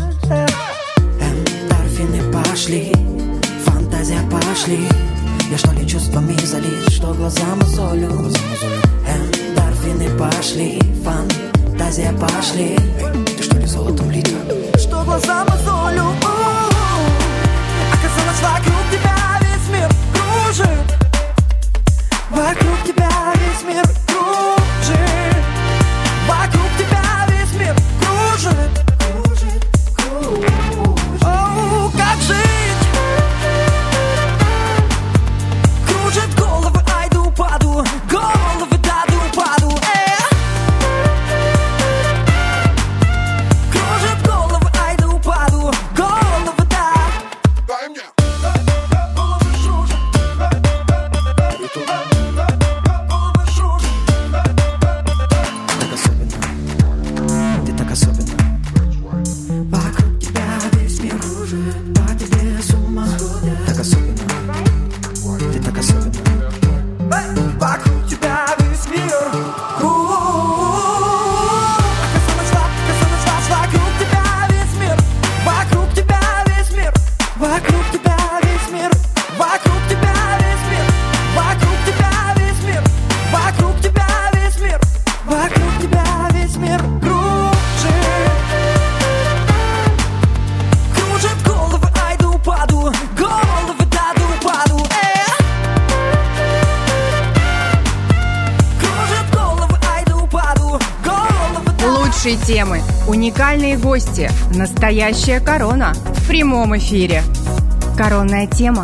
Эндорфины пошли, фантазия пошли. Я что ли чувствами залит, что глаза мозолю. Эндорфины пошли, фантазия пошли. Ты что ли золотом лита? Что глаза мозолю. Оказалось, вокруг тебя весь мир кружит. Вокруг тебя весь мир кружит. Вокруг тебя весь мир кружит. Кружит, кружит. Оу, как жить? Кружит головы, ай да упаду. Головы, да да упаду. Э. Кружит головы, ай да упаду. Головы, да. Головы кружат. Так особенно, вокруг тебя весь мир кружит, по тебе с ума. Так особенно, ты так особенно. Вокруг тебя весь мир кружит. Оказалось, вас, вокруг тебя весь мир. Вокруг тебя весь мир. Вокруг тебя весь мир. Вокруг тебя весь мир. Вокруг тебя весь мир. Вокруг тебя весь мир. Вокруг тебя весь мир кружит. Кружит головы, ай да упаду. Головы, да да упаду. Э.
Лучшие темы, уникальные гости, настоящая корона в прямом эфире. Коронная тема.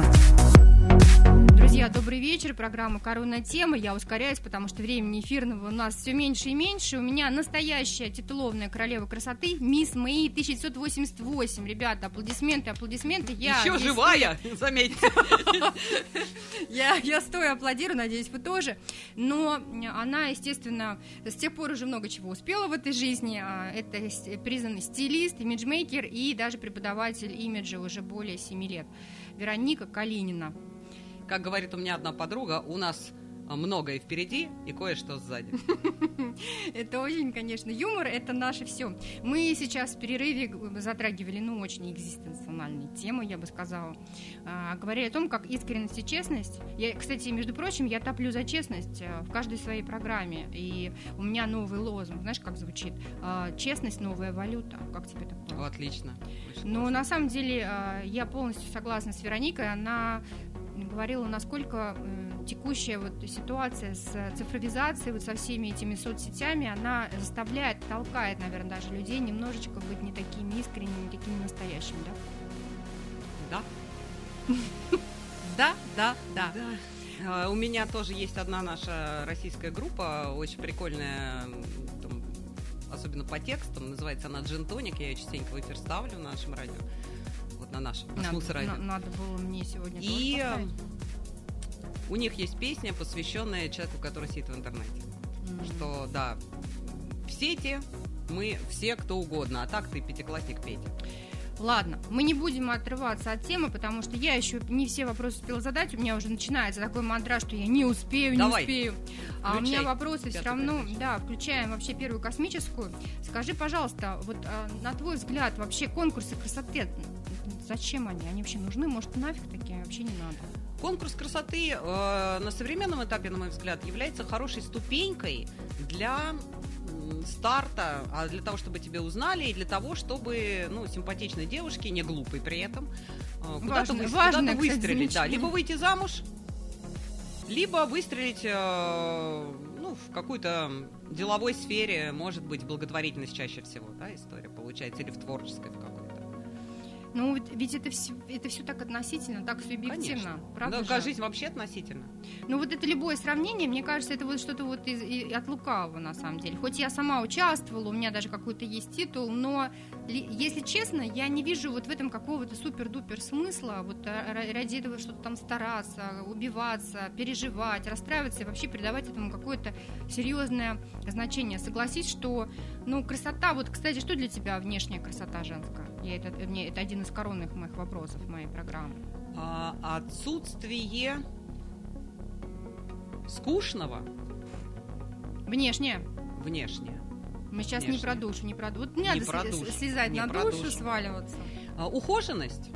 Друзья, добрый вечер. Программа «Коронная тема». Я ускоряюсь, потому что времени эфирного у нас все меньше и меньше. У меня настоящая титулованная королева красоты, мисс Мэй тысяча девятьсот восемьдесят восемь. Ребята, аплодисменты, аплодисменты. Я
Еще живая,
стоя...
заметьте.
я, я стоя аплодирую, надеюсь, вы тоже. Но она, естественно, с тех пор уже много чего успела в этой жизни. Это признанный стилист, имиджмейкер и даже преподаватель имиджа уже более семи лет. Вероника Калинина.
Как говорит у меня одна подруга, у нас многое впереди и кое-что сзади.
Это очень, конечно, юмор, это наше все. Мы сейчас в перерыве затрагивали, ну, очень экзистенциональные темы, я бы сказала. А, говорили о том, как искренность и честность. Я, кстати, между прочим, я топлю за честность в каждой своей программе. И у меня новый лозунг, знаешь, как звучит? А, честность — новая валюта. Как тебе такое?
Отлично.
Ну, на самом деле, я полностью согласна с Вероникой. Она говорила, насколько э, текущая вот ситуация с цифровизацией, вот со всеми этими соцсетями, она заставляет, толкает, наверное, даже людей немножечко быть не такими искренними, не такими настоящими,
да?
Да. Да, да, да.
Да. У меня тоже есть одна наша российская группа, очень прикольная, там, особенно по текстам, называется она «Джин Тоник», я ее частенько в эфир ставлю в нашем радио. Вот на нашем, на
надо,
радио.
На, надо было мне сегодня
и
тоже
у них есть песня, посвященная человеку, который сидит в интернете. Mm-hmm. Что, да, в сети мы все кто угодно, а так ты пятиклассник Петя.
Ладно, мы не будем отрываться от темы, потому что я еще не все вопросы успела задать. У меня уже начинается такой мантраж, что я не успею,
Давай.
не успею. А
Включай.
у меня вопросы все равно,
передачу.
да, включаем вообще первую космическую. Скажи, пожалуйста, вот а, на твой взгляд, вообще конкурсы красоты, зачем они? Они вообще нужны? Может, нафиг такие? Вообще не надо.
Конкурс красоты э, на современном этапе, на мой взгляд, является хорошей ступенькой для старта, а для того, чтобы тебя узнали, и для того, чтобы, ну, симпатичной девушке, не глупой при этом, куда-то,
Важно,
вы,
важно,
куда-то
кстати,
выстрелить. Да,
замечание.
либо выйти замуж, либо выстрелить э, ну, в какой-то деловой сфере, может быть, благотворительность чаще всего, да, история получается, или в творческой в какой-то.
Ну, ведь это все, это все так относительно, так субъективно.
Конечно.
Правда
Да,
же?
жизнь вообще относительно.
Ну, вот это любое сравнение, мне кажется, это вот что-то вот из, и, от лукавого, на самом деле. Хоть я сама участвовала, у меня даже какой-то есть титул, но, ли, если честно, я не вижу вот в этом какого-то супер-дупер смысла, вот ради этого что-то там стараться, убиваться, переживать, расстраиваться и вообще придавать этому какое-то серьезное значение. Согласись, что, ну, красота, вот, кстати, что для тебя внешняя красота женская? Я это, мне, это один из коронных моих вопросов в моей программе.
А, отсутствие скучного
Внешняя.
внешне.
Мы сейчас
Внешне.
не про душу, не про душу. Вот не,
Не
надо
про
с-
душу,
слезать
не
на
про
душу,
душу.
сваливаться.
А, ухоженность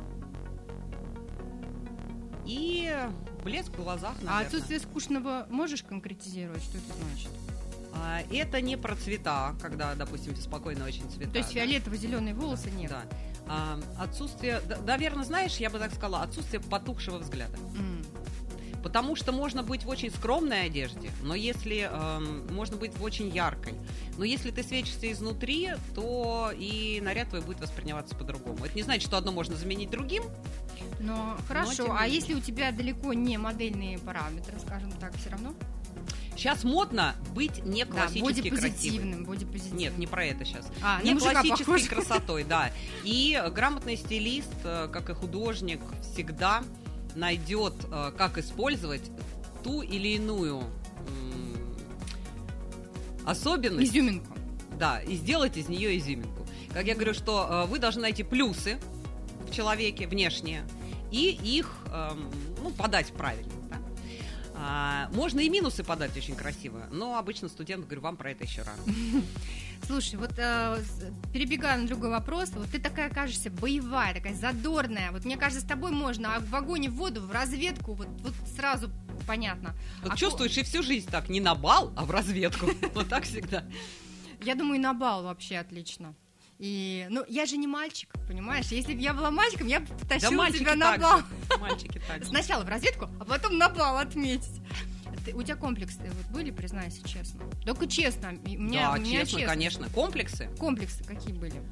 и блеск в глазах, наверное.
А отсутствие скучного можешь конкретизировать, что это значит?
А, это не про цвета, когда, допустим, спокойно очень цвета.
То есть
да.
фиолетово-зеленые волосы нет?
Да. А, отсутствие, да, наверное, знаешь, я бы так сказала, отсутствие потухшего взгляда.
М.
Потому что можно быть в очень скромной одежде, но если эм, можно быть в очень яркой. Но если ты светишься изнутри, то и наряд твой будет восприниматься по-другому. Это не значит, что одно можно заменить другим.
Но хорошо,
тем не
а
менее.
если у тебя далеко не модельные параметры, скажем так, все равно?
Сейчас модно быть не
Да,
классически красивым.
бодипозитивным, бодипозитивным.
Нет, не про это сейчас.
А, на
не
мужика
классической
похож.
красотой, да. И грамотный стилист, э, как и художник, всегда найдет, э, как использовать ту или иную м, особенность.
Изюминку.
Да, и сделать из нее изюминку. Как я говорю, что э, вы должны найти плюсы в человеке внешние и их эм, ну, подать правильно. Да? А, можно и минусы подать очень красиво, но обычно студент, говорю, вам про это еще рано.
Слушай, вот э, перебегая на другой вопрос, вот ты такая кажешься боевая, такая задорная. Вот мне кажется, с тобой можно, а в вагоне в воду, в разведку, вот, вот сразу понятно.
Вот
А
чувствуешь и всю жизнь так, не на бал, а в разведку. Вот так всегда.
Я думаю, и на бал вообще отлично. И, ну, я же не мальчик, понимаешь? Если бы я была мальчиком, я бы
Да
потащила
мальчики
тебя на
так
бал.
же. Мальчики так же.
Сначала в разведку, а потом на бал отметить. Ты, у тебя комплексы вот были, признайся честно? Только честно. У меня,
да,
у меня
честно,
честно,
конечно. Комплексы?
Комплексы какие были?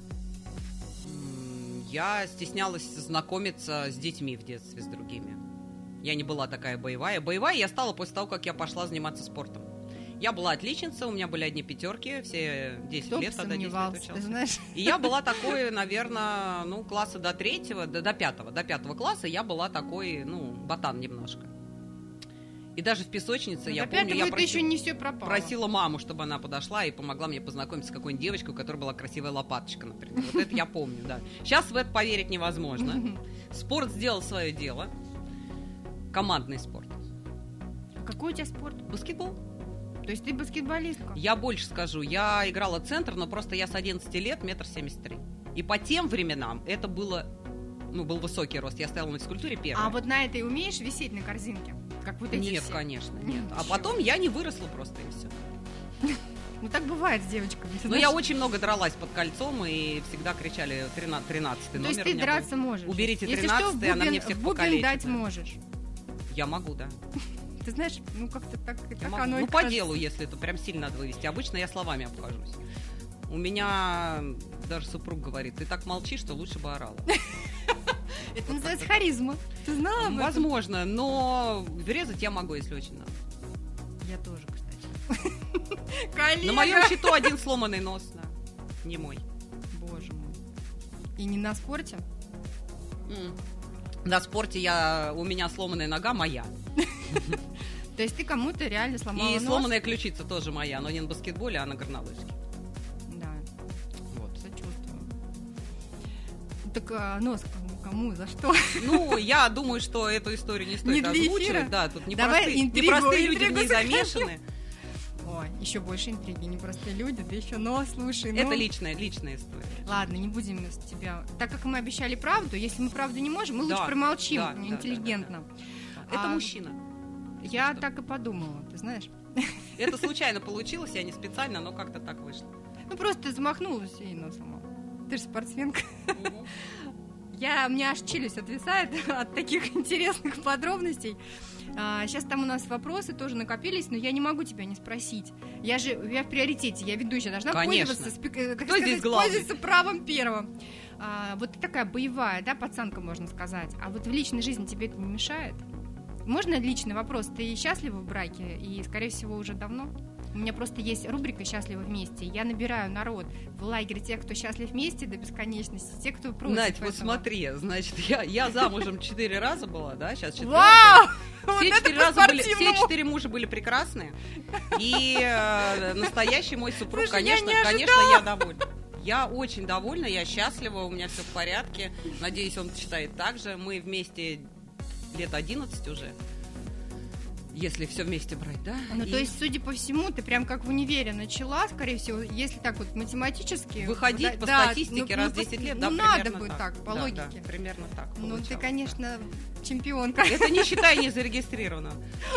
Я стеснялась знакомиться с детьми в детстве, с другими. Я не была такая боевая. Боевая я стала после того, как я пошла заниматься спортом. Я была отличница, у меня были одни пятерки, все десять
Кто
лет, тогда десять лет училась.
Знаешь?
И я была такой, наверное, ну, класса до третьего, до, до пятого, до пятого класса я была такой, ну, ботан немножко. И даже в песочнице,
Но
я
до
помню, я
это еще не все пропало.
просила маму, чтобы она подошла и помогла мне познакомиться с какой-нибудь девочкой, у которой была красивая лопаточка, например. Вот это я помню, да. Сейчас в это поверить невозможно. Спорт сделал свое дело. Командный спорт.
Какой у тебя спорт?
Баскетбол.
То есть ты баскетболистка?
Я больше скажу. Я играла центр, но просто я с одиннадцати лет метр семьдесят три. И по тем временам это было... Ну, был высокий рост. Я стояла на физкультуре первой.
А вот на этой умеешь висеть на корзинке? Как вот эти
Нет,
все?
конечно, нет. А
Чего?
потом я не выросла просто, и все.
Ну так бывает с девочками.
Но я очень много дралась под кольцом, и всегда кричали тринадцатый номер.
То есть ты
у меня
драться
был.
можешь?
Уберите
Если что,
тринадцатый, она
бубен-
мне всех
бубен
покалечит.
дать
да.
можешь.
Я могу, да.
Ты знаешь, ну как-то так,
Я
так
могу.
оно и
Ну, по
кажется.
делу, если это прям сильно надо вывести. Обычно я словами обхожусь. У меня даже супруг говорит, ты так молчишь, что лучше бы орала.
Это называется харизма. Ты знала об этом?
Возможно, но врезать я могу, если очень надо.
Я тоже, кстати. Коллега!
На моем счету один сломанный нос, да. Не мой.
Боже мой. И не на спорте?
М. На спорте я, у меня сломанная нога моя.
То есть ты кому-то реально сломала
И
нос?
сломанная ключица тоже моя, но не на баскетболе, а на горнолыжке.
Да,
Вот.
сочувствую. Так а, нос кому, кому, за что?
Ну, я думаю, что эту историю не стоит
Не для эфира?
озвучивать. Да, тут
Давай
непростые,
интригу,
непростые люди в
интригу
ней
сохраним.
замешаны.
Ой, еще больше интриги, непростые люди, да еще нос, слушай, ну...
Это личная, личная история.
Ладно, не будем с тебя... Так как мы обещали правду, если мы правду не можем, мы
Да,
лучше промолчим,
да, да,
интеллигентно.
Это
А,
мужчина.
Я
Что?
так и подумала, ты знаешь.
Это случайно получилось, я не специально, но как-то так вышло.
Ну просто ты замахнулась и нос сломала. Ты же спортсменка. Я, у меня аж челюсть отвисает от таких интересных подробностей. А, сейчас там у нас вопросы тоже накопились, но я не могу тебя не спросить. Я же я в приоритете, я ведущая, должна
Конечно.
пользоваться, спи- э, как
Кто
сказать,
здесь главный?
пользоваться правом первым. А, вот ты такая боевая, да, пацанка, можно сказать. А вот в личной жизни тебе это не мешает? Можно личный вопрос? Ты счастлива в браке? И, скорее всего, уже давно? У меня просто есть рубрика «Счастливы вместе». Я набираю народ в лагере тех, кто счастлив вместе до бесконечности, тех, кто против
Надь, вот
этого.
смотри, значит, я, я замужем четыре раза была, да, сейчас четвертая.
Вау! Вот
Все
это
четыре раза были, все
по-спортивному.
четыре мужа были прекрасные. И э, настоящий мой супруг,
Слушай, я
конечно,
не
конечно, я довольна. Я очень довольна, я счастлива, у меня все в порядке. Надеюсь, он считает так же. Мы вместе лет одиннадцать уже. Если все вместе брать, да?
Ну,
И
то есть, судя по всему, ты прям как в универе начала, скорее всего, если так вот математически...
выходить
да,
по
да,
статистике
ну,
раз в
ну,
десять лет,
ну,
да,
надо
примерно
бы
так,
так, по
Да,
логике.
да, примерно так
Ну, ты,
получалось,
конечно, чемпионка.
да. Это не считай не зарегистрировано.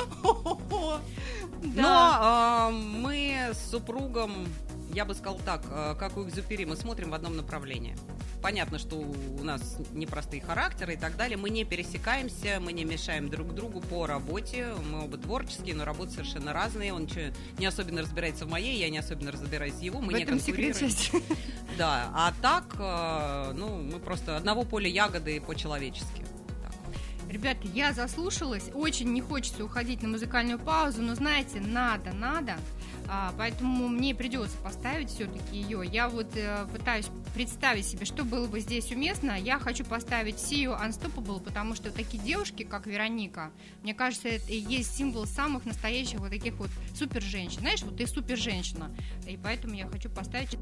Да.
Но э, мы с супругом, я бы сказал так, э, как у Экзюпери, мы смотрим в одном направлении. Понятно, что у нас непростые характеры и так далее. Мы не пересекаемся, мы не мешаем друг другу по работе. Мы оба творческие, но работы совершенно разные. Он ничего не особенно разбирается в моей, я не особенно разбираюсь в его. Мы
В
не
этом секрет
конкурируем.
счастья.
Да, а так, э, ну, мы просто одного поля ягоды по-человечески.
Ребята, я заслушалась, очень не хочется уходить на музыкальную паузу, но знаете, надо, надо, а, поэтому мне придется поставить все-таки ее. Я вот э, пытаюсь представить себе, что было бы здесь уместно. Я хочу поставить See You Unstoppable, потому что такие девушки, как Вероника, мне кажется, это и есть символ самых настоящих вот таких вот супер-женщин. Знаешь, вот ты супер-женщина, и поэтому я хочу поставить...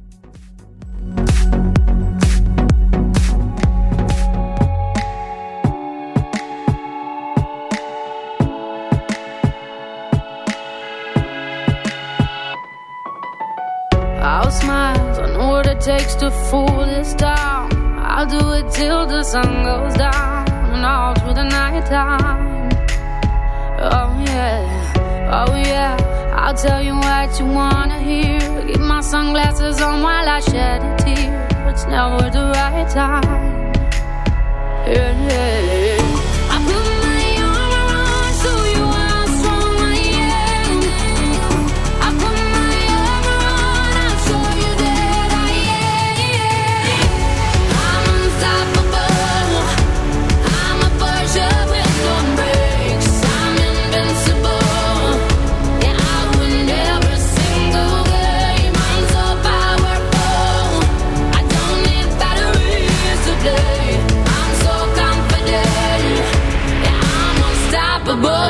I'll smile, I know what it takes to fool this town. I'll do it till the sun goes down and all through the night time. Oh yeah, oh yeah, I'll tell you what you wanna hear. Keep my sunglasses on while I shed a tear. It's never the right time. Yeah, yeah. I put my armor on so you are strong.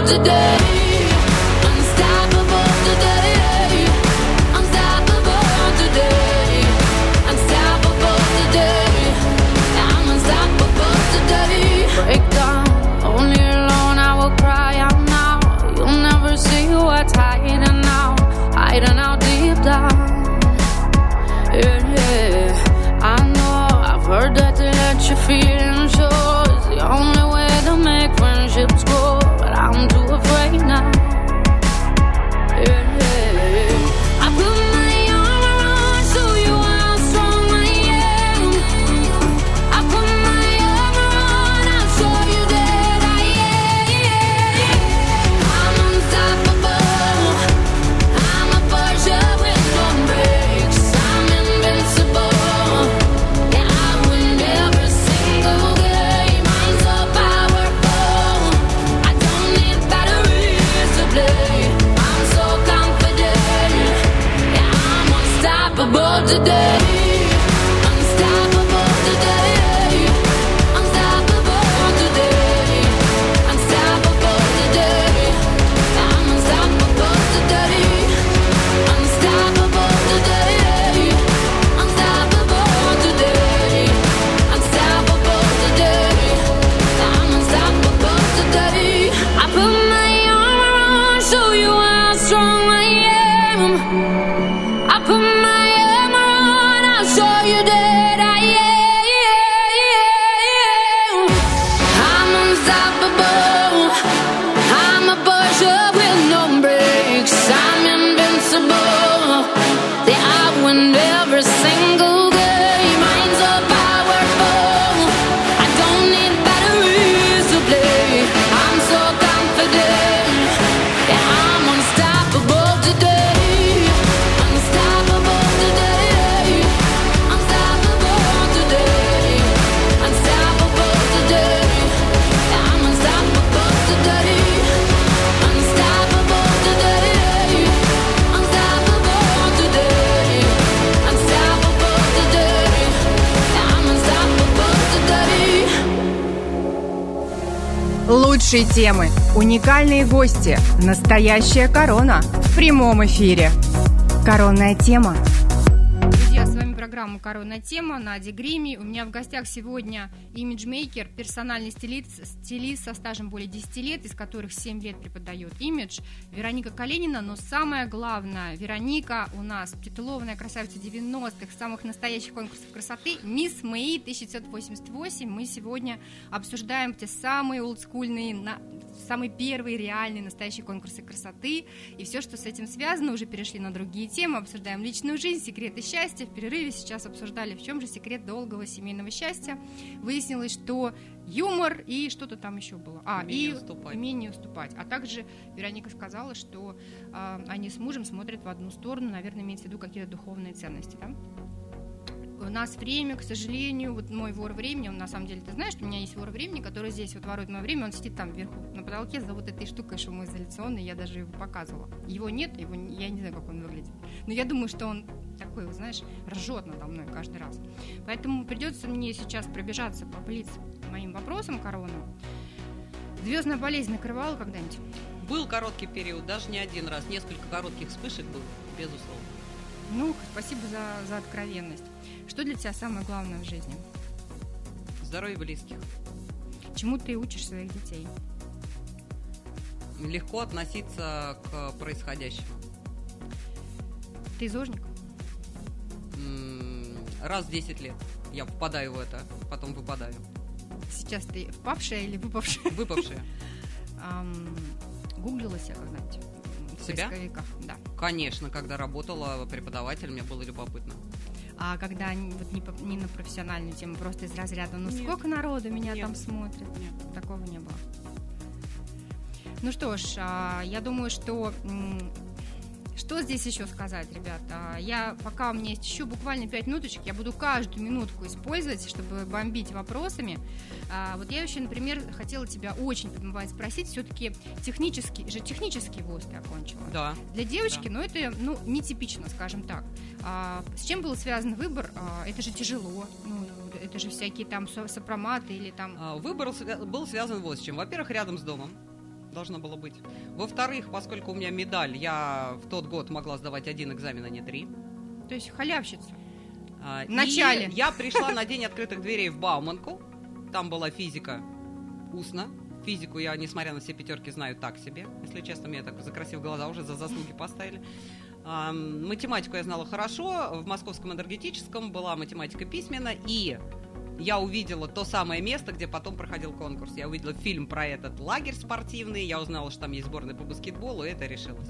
today. Unstoppable today. Unstoppable today. Unstoppable today. I'm unstoppable today. Break down, only alone I will cry out now. You'll never see what's hiding out, hiding out deep down. Yeah, yeah. I know I've heard that to let you feel sure is the only way to make friendships grow, but I'm too afraid now. Yeah, yeah. I put my arm around, show you how strong I am. I put my arm around, I'll show you that I am. I'm unstoppable. I'm a Porsche with no brakes. I'm invincible. Yeah, I win every single game. I'm so powerful. I don't need batteries to play. I'm so confident. Yeah, I'm unstoppable today. Unstoppable today. Unstoppable today. Unstoppable today. I'm unstoppable today. Unstoppable today. Unstoppable today. Unstoppable today. I'm unstoppable today. I put my arm around, show you how strong I am. I put my arm around, I'll show you that I am. I'm unstoppable. I'm a Porsche with no brakes. I'm invincible. Yeah, I win every single game. I'm so powerful. I don't need batteries to play. I'm so confident. Yeah, I'm unstoppable today. Unstoppable today. Unstoppable today. Unstoppable today. Yeah, I'm unstoppable today. Unstoppable today. Unstoppable today. Unstoppable today. Yeah, I'm unstoppable today.
Лучшие темы, уникальные гости, настоящая корона в прямом эфире. Коронная тема.
Друзья, с вами программа «Коронная тема», Надя Грими. У меня в гостях сегодня имиджмейкер, персональный стилист, стилист со стажем более десяти лет, из которых семь лет преподает имидж, Вероника Калинина. Но самое главное, Вероника у нас титулованная красавица девяностых, самых настоящих конкурсов красоты, Мисс Мэй тысяча девятьсот восемьдесят восемь. Мы сегодня обсуждаем те самые олдскульные, на- самые первые реальные настоящие конкурсы красоты и все, что с этим связано. Уже перешли на другие темы, обсуждаем личную жизнь, секреты счастья. В перерыве сейчас обсуждали, в чем же секрет долгого семейного счастья. Выяснилось, что юмор и что-то там еще было. А,
Умение
и
уступать.
умение уступать. А также Вероника сказала, что а, они с мужем смотрят в одну сторону, наверное, имеется в виду какие-то духовные ценности, да? У нас время, к сожалению, вот мой вор времени, он на самом деле, ты знаешь, что у меня есть вор времени, который здесь вот ворует мое время, он сидит там вверху на потолке за вот этой штукой шумоизоляционной, я даже его показывала. Его нет, его, не- я не знаю, как он выглядит. Но я думаю, что он такой, вот, знаешь, ржет надо мной каждый раз. Поэтому придется мне сейчас пробежаться по блиц моим вопросам коронным. Звездная болезнь накрывала когда-нибудь?
Был короткий период, даже не один раз. Несколько коротких вспышек было, безусловно.
Ну, спасибо за, за откровенность. Что для тебя самое главное в жизни?
Здоровье близких.
Чему ты учишь своих детей?
Легко относиться к происходящему.
Ты зожник?
М, Раз в десять лет я впадаю в это, потом выпадаю.
Сейчас ты впавшая или выпавшая?
Выпавшие.
Ам, Гуглила себя когда-нибудь? В
Себя?
поисковиках, да.
Конечно, когда работала преподавателем, мне было любопытно.
А когда не- вот не, по- не на профессиональную тему, просто из разряда, ну
Нет.
сколько народу меня
Нет.
там смотрит?
Нет.
Такого не было. Ну что ж, а, я думаю, что... м, Что здесь еще сказать, ребят? А, Я, пока у меня есть еще буквально пять минуточек, я буду каждую минутку использовать, чтобы бомбить вопросами. А, Вот я еще, например, хотела тебя очень подмывать спросить, все-таки технический, же технический вуз ты окончила.
Да.
Для девочки,
Да.
ну, это, ну, нетипично, скажем так. А, с чем был связан выбор? А, это же тяжело. Ну, это же всякие там со- сопроматы или там...
А, Выбор свя- был связан вот с чем. Во-первых, рядом с домом. должно было быть. Во-вторых, поскольку у меня медаль, я в тот год могла сдавать один экзамен, а не три.
То есть халявщица.
А,
В начале.
И я пришла на день открытых дверей в Бауманку. Там была физика устно. Физику я, несмотря на все пятерки, знаю так себе. Если честно, меня так за красивые глаза уже за заслуги поставили. А, математику я знала хорошо. В Московском энергетическом была математика письменно. И я увидела то самое место, где потом проходил конкурс. Я увидела фильм про этот лагерь спортивный. Я узнала, что там есть сборная по баскетболу, и это решилось.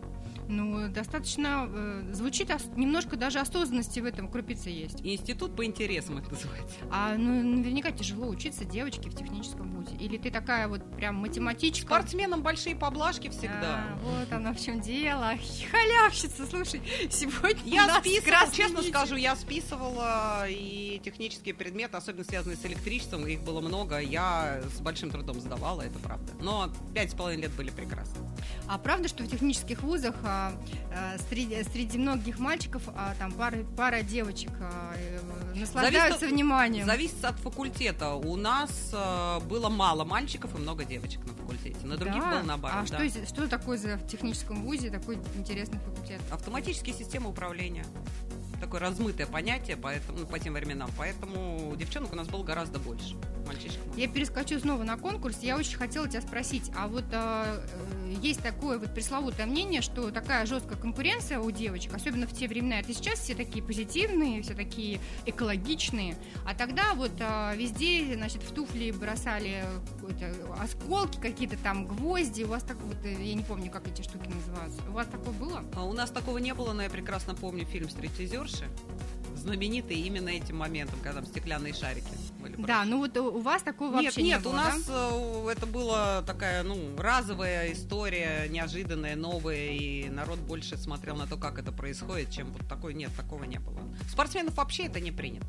Ну, достаточно, э, звучит ос- немножко даже осознанности в этом крупица есть.
Институт по интересам это называется.
А ну, наверняка тяжело учиться девочке в техническом вузе. Или ты такая вот прям математичка?
Спортсменам большие поблажки всегда.
А, вот оно в чем дело. Халявщица, слушай, сегодня
Я
у нас
списывала,
красный
честно
нитью.
скажу, я списывала и технические предметы, особенно связанные с электричеством, их было много, я с большим трудом сдавала, это правда. Но пять с половиной лет были прекрасны.
А правда, что в технических вузах а, а, среди, среди многих мальчиков а, там пара, пара девочек а, э, наслаждаются
Зависит от-
вниманием?
Зависит от факультета. У нас э, было мало мальчиков и много девочек на факультете. На других
Да?
было наоборот.
А
да.
что, из- что такое за в техническом вузе такой интересный факультет?
Автоматические системы управления. Такое размытое понятие поэтому, ну, по тем временам. Поэтому девчонок у нас было гораздо больше. Мальчишек мало.
Я перескочу снова на конкурс. Я очень хотела тебя спросить, а вот а, э, есть такое вот пресловутое мнение, что такая жесткая конкуренция у девочек, особенно в те времена, это сейчас все такие позитивные, все такие экологичные, а тогда вот а, везде, значит, в туфли бросали какой-то осколки какие-то там, гвозди. У вас так вот, э, я не помню, как эти штуки называются. У вас такое было?
А у нас такого не было, но я прекрасно помню фильм «Стриптизерши», знаменитый именно этим моментом, когда там стеклянные шарики были.
Да, ну вот у вас такого
Нет,
вообще
нет,
не было,
у нас
да?
э, это была такая, ну, разовая история, неожиданная, новая, и народ больше смотрел на то, как это происходит, чем вот такой, нет, такого не было. У спортсменов вообще это не принято.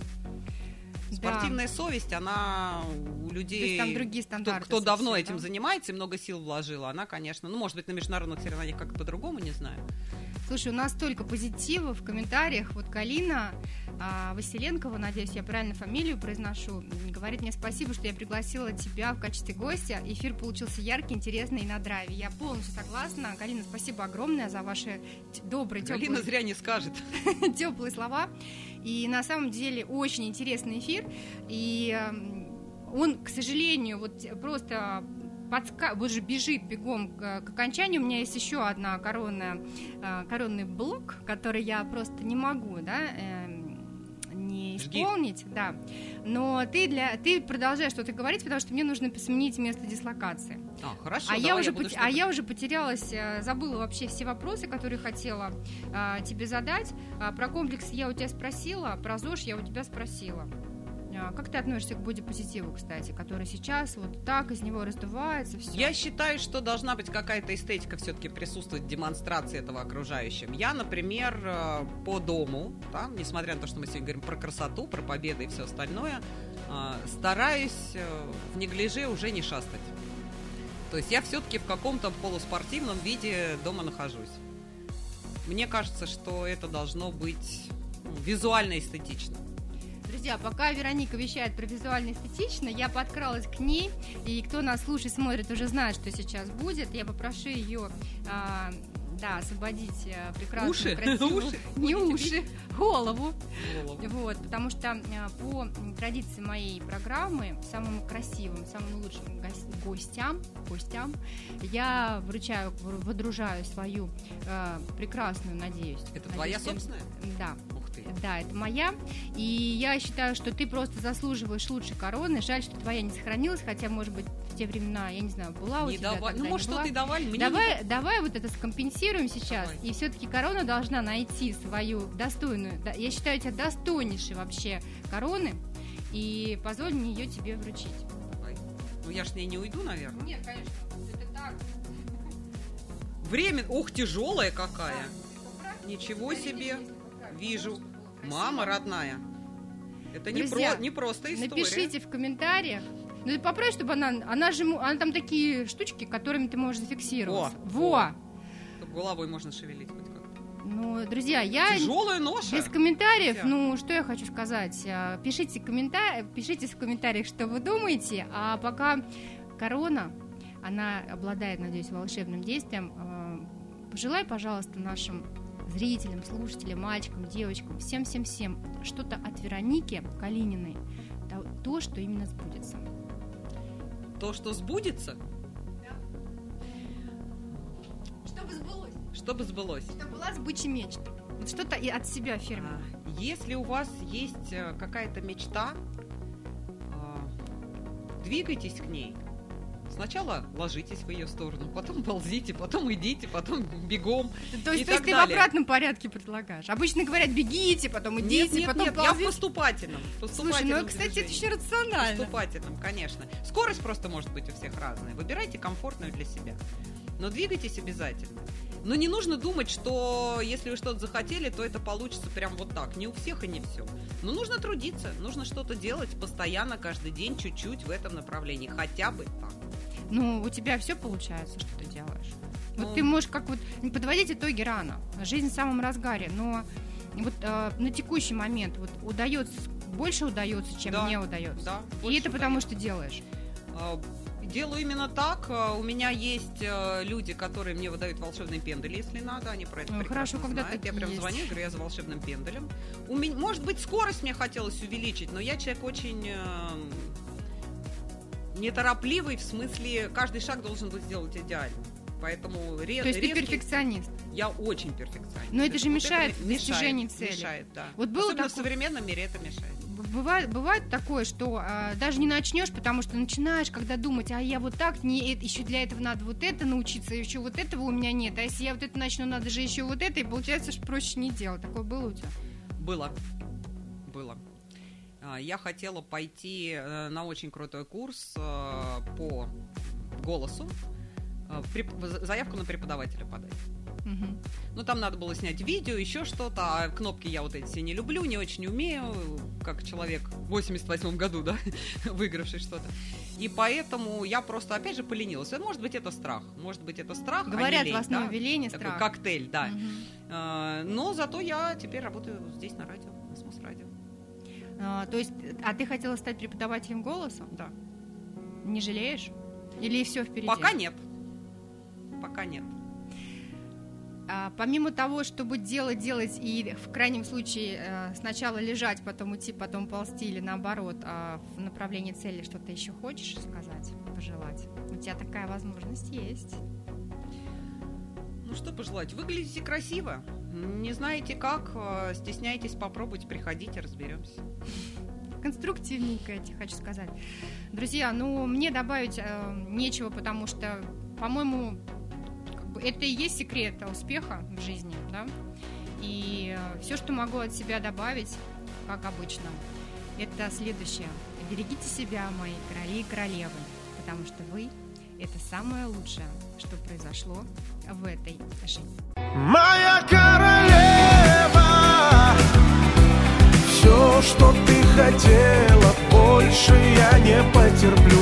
Спортивная
Да.
совесть, она у людей,
То есть там другие
кто,
стандарты
кто давно
совсем,
этим
да?
занимается и много сил вложила, она, конечно, ну, может быть, на международных соревнованиях как-то по-другому, не знаю.
Слушай, у нас столько позитива в комментариях. Вот Галина а, Василенкова, надеюсь, я правильно фамилию произношу, говорит мне спасибо, что я пригласила тебя в качестве гостя. Эфир получился яркий, интересный и на драйве. Я полностью согласна. Галина, спасибо огромное за ваши т- добрые,
Галина
теплые,
зря не скажет.
теплые слова. И на самом деле очень интересный эфир. И эм, он, к сожалению, вот просто... Подска... Вот же бежит бегом к, к окончанию. У меня есть еще одна коронная, э, коронный блок, который я просто не могу, да, э, не
Жги.
исполнить, да. Но ты для ты продолжаешь что-то говорить, потому что мне нужно сменить место дислокации.
А, хорошо,
А,
давай
я уже,
буду
пот-
что-то-
а я уже потерялась, э, забыла вообще все вопросы, которые хотела э, тебе задать. А, про комплекс я у тебя спросила, про ЗОЖ я у тебя спросила. А, как ты относишься к бодипозитиву, кстати, который сейчас вот так из него раздувается, все?
Я считаю, что должна быть какая-то эстетика все-таки присутствовать в демонстрации этого окружающим. Я, например, э, по дому, да, несмотря на то, что мы сегодня говорим про красоту, про победы и все остальное, э, стараюсь э, в неглиже уже не шастать. То есть я все-таки в каком-то полуспортивном виде дома нахожусь. Мне кажется, что это должно быть ну, визуально эстетично.
Друзья, пока Вероника вещает про визуально эстетично, я подкралась к ней, и кто нас слушает, смотрит, уже знает, что сейчас будет. Я попрошу ее, а, да, освободить а, прекрасную,
Уши?
красивую...
Уши?
Не
Будете
уши, голову.
Голову.
Вот, потому что а, по традиции моей программы самым красивым, самым лучшим гос- гостям, гостям я вручаю, водружаю свою а, прекрасную, надеюсь.
Это твоя
надеюсь, ты-
собственная?
Да.
Ух ты.
Да, это моя. И я считаю, что ты просто заслуживаешь лучшей короны. Жаль, что твоя не сохранилась, хотя, может быть, в те времена, я не знаю, была у
Не
тебя.
давай.
тогда,
Ну,
не
может,
была.
что-то и давали. Мне
Давай,
не-
давай вот это скомпенсируем сейчас.
Давай.
И все-таки корона должна найти свою достойную. да, Я считаю тебя достойнейшей вообще короны. И позволь мне ее тебе вручить.
Давай. Ну, я ж с ней не уйду, наверное.
Нет, конечно, это так.
Время... Ох, тяжелая какая. Ничего себе. Вижу. Мама родная. Это не,
Друзья,
про... не просто история.
Напишите в комментариях. Ну ты поправь, чтобы она, она же, му- она там такие штучки, которыми ты можешь зафиксироваться.
Во,
Во.
во. Чтоб головой можно шевелить хоть как-то.
Ну, друзья, я
Тяжелая ноша.
без комментариев.
Друзья.
Ну, что я хочу сказать? А, Пишите комментарии, пишите в комментариях, что вы думаете. А пока корона она обладает, надеюсь, волшебным действием. Пожелай, пожалуйста, нашим зрителям, слушателям, мальчикам, девочкам, всем-всем-всем что-то от Вероники Калининой, то, то, что именно сбудется.
То, что сбудется?
Да. Чтобы сбылось.
Чтобы сбылось.
Чтобы была сбыча мечта. Вот что-то и от себя фирменное.
Если у вас есть какая-то мечта, двигайтесь к ней. Сначала ложитесь в ее сторону, потом ползите, потом идите, потом бегом.
То есть,
и
то есть
так
ты
далее.
в обратном порядке предлагаешь? Обычно говорят, бегите, потом идите,
нет, нет,
потом
нет,
ползите.
я в поступательном.
Слушай, ну, кстати, это еще рационально.
Поступательном, конечно. Скорость просто может быть у всех разная. Выбирайте комфортную для себя. Но двигайтесь обязательно. Но не нужно думать, что если вы что-то захотели, то это получится прям вот так. Не у всех и не все. Но нужно трудиться, нужно что-то делать постоянно, каждый день, чуть-чуть в этом направлении. Хотя бы так.
Ну, у тебя все получается, что ты делаешь.
Ну,
вот ты можешь как вот не подводить итоги рано. Жизнь в самом разгаре, но вот э, на текущий момент вот удается, больше удается, чем
да,
не удается.
Да,
и это потому,
удается.
что делаешь.
Делаю именно так. У меня есть люди, которые мне выдают волшебные пендали, если надо. Они про это
ну,
прекрасно
хорошо, когда
знают. Я
такие
прям
есть.
звоню и говорю, я за волшебным пендалем. У меня, может быть, скорость мне хотелось увеличить, но я человек очень э, неторопливый, в смысле, каждый шаг должен быть сделать идеально. Поэтому ре-
То есть
резкий...
ты перфекционист?
Я очень перфекционист.
Но это же
вот
мешает
это
в достижении цели.
Мешает, да.
Вот было
Особенно
такое...
в современном мире это мешает.
Бывает, бывает такое, что а, даже не начнешь, потому что начинаешь, когда думать, а я вот так, не, это, еще для этого надо вот это научиться, еще вот этого у меня нет, а если я вот это начну, надо же еще вот это, и получается, что проще не делать. Такое было у тебя?
Было. Было. Я хотела пойти на очень крутой курс по голосу, заявку на преподавателя подать.
Угу.
Ну, там надо было снять видео, еще что-то, а кнопки я вот эти все не люблю, не очень умею, как человек в восемьдесят восьмом году, да, выигравший что-то. И поэтому я просто, опять же, поленилась. Может быть, это страх, может быть, это страх,
говорят,
а не лень,
в основе
да?
лени
Такой
страх.
коктейль, да.
Угу.
А, но зато я теперь работаю здесь на радио, на СМС-радио.
А, то есть, а ты хотела стать преподавателем голоса?
Да.
Не жалеешь? Или все впереди?
Пока нет. Пока нет.
А, помимо того, чтобы делать, делать и в крайнем случае э, сначала лежать, потом идти, потом ползти или наоборот, а в направлении цели что-то еще хочешь сказать, пожелать? У тебя такая возможность есть.
Ну что пожелать? Выглядите красиво. Не знаете как, стесняйтесь, попробуйте, приходите, разберемся.
Конструктивненько, я тебе хочу сказать. Друзья, ну мне добавить э, нечего, потому что, по-моему, это и есть секрет успеха в жизни, да? И все, что могу от себя добавить, как обычно, это следующее. Берегите себя, мои короли и королевы, потому что вы – это самое лучшее, что произошло в этой жизни.
Моя королева, все, что ты хотела, больше я не потерплю.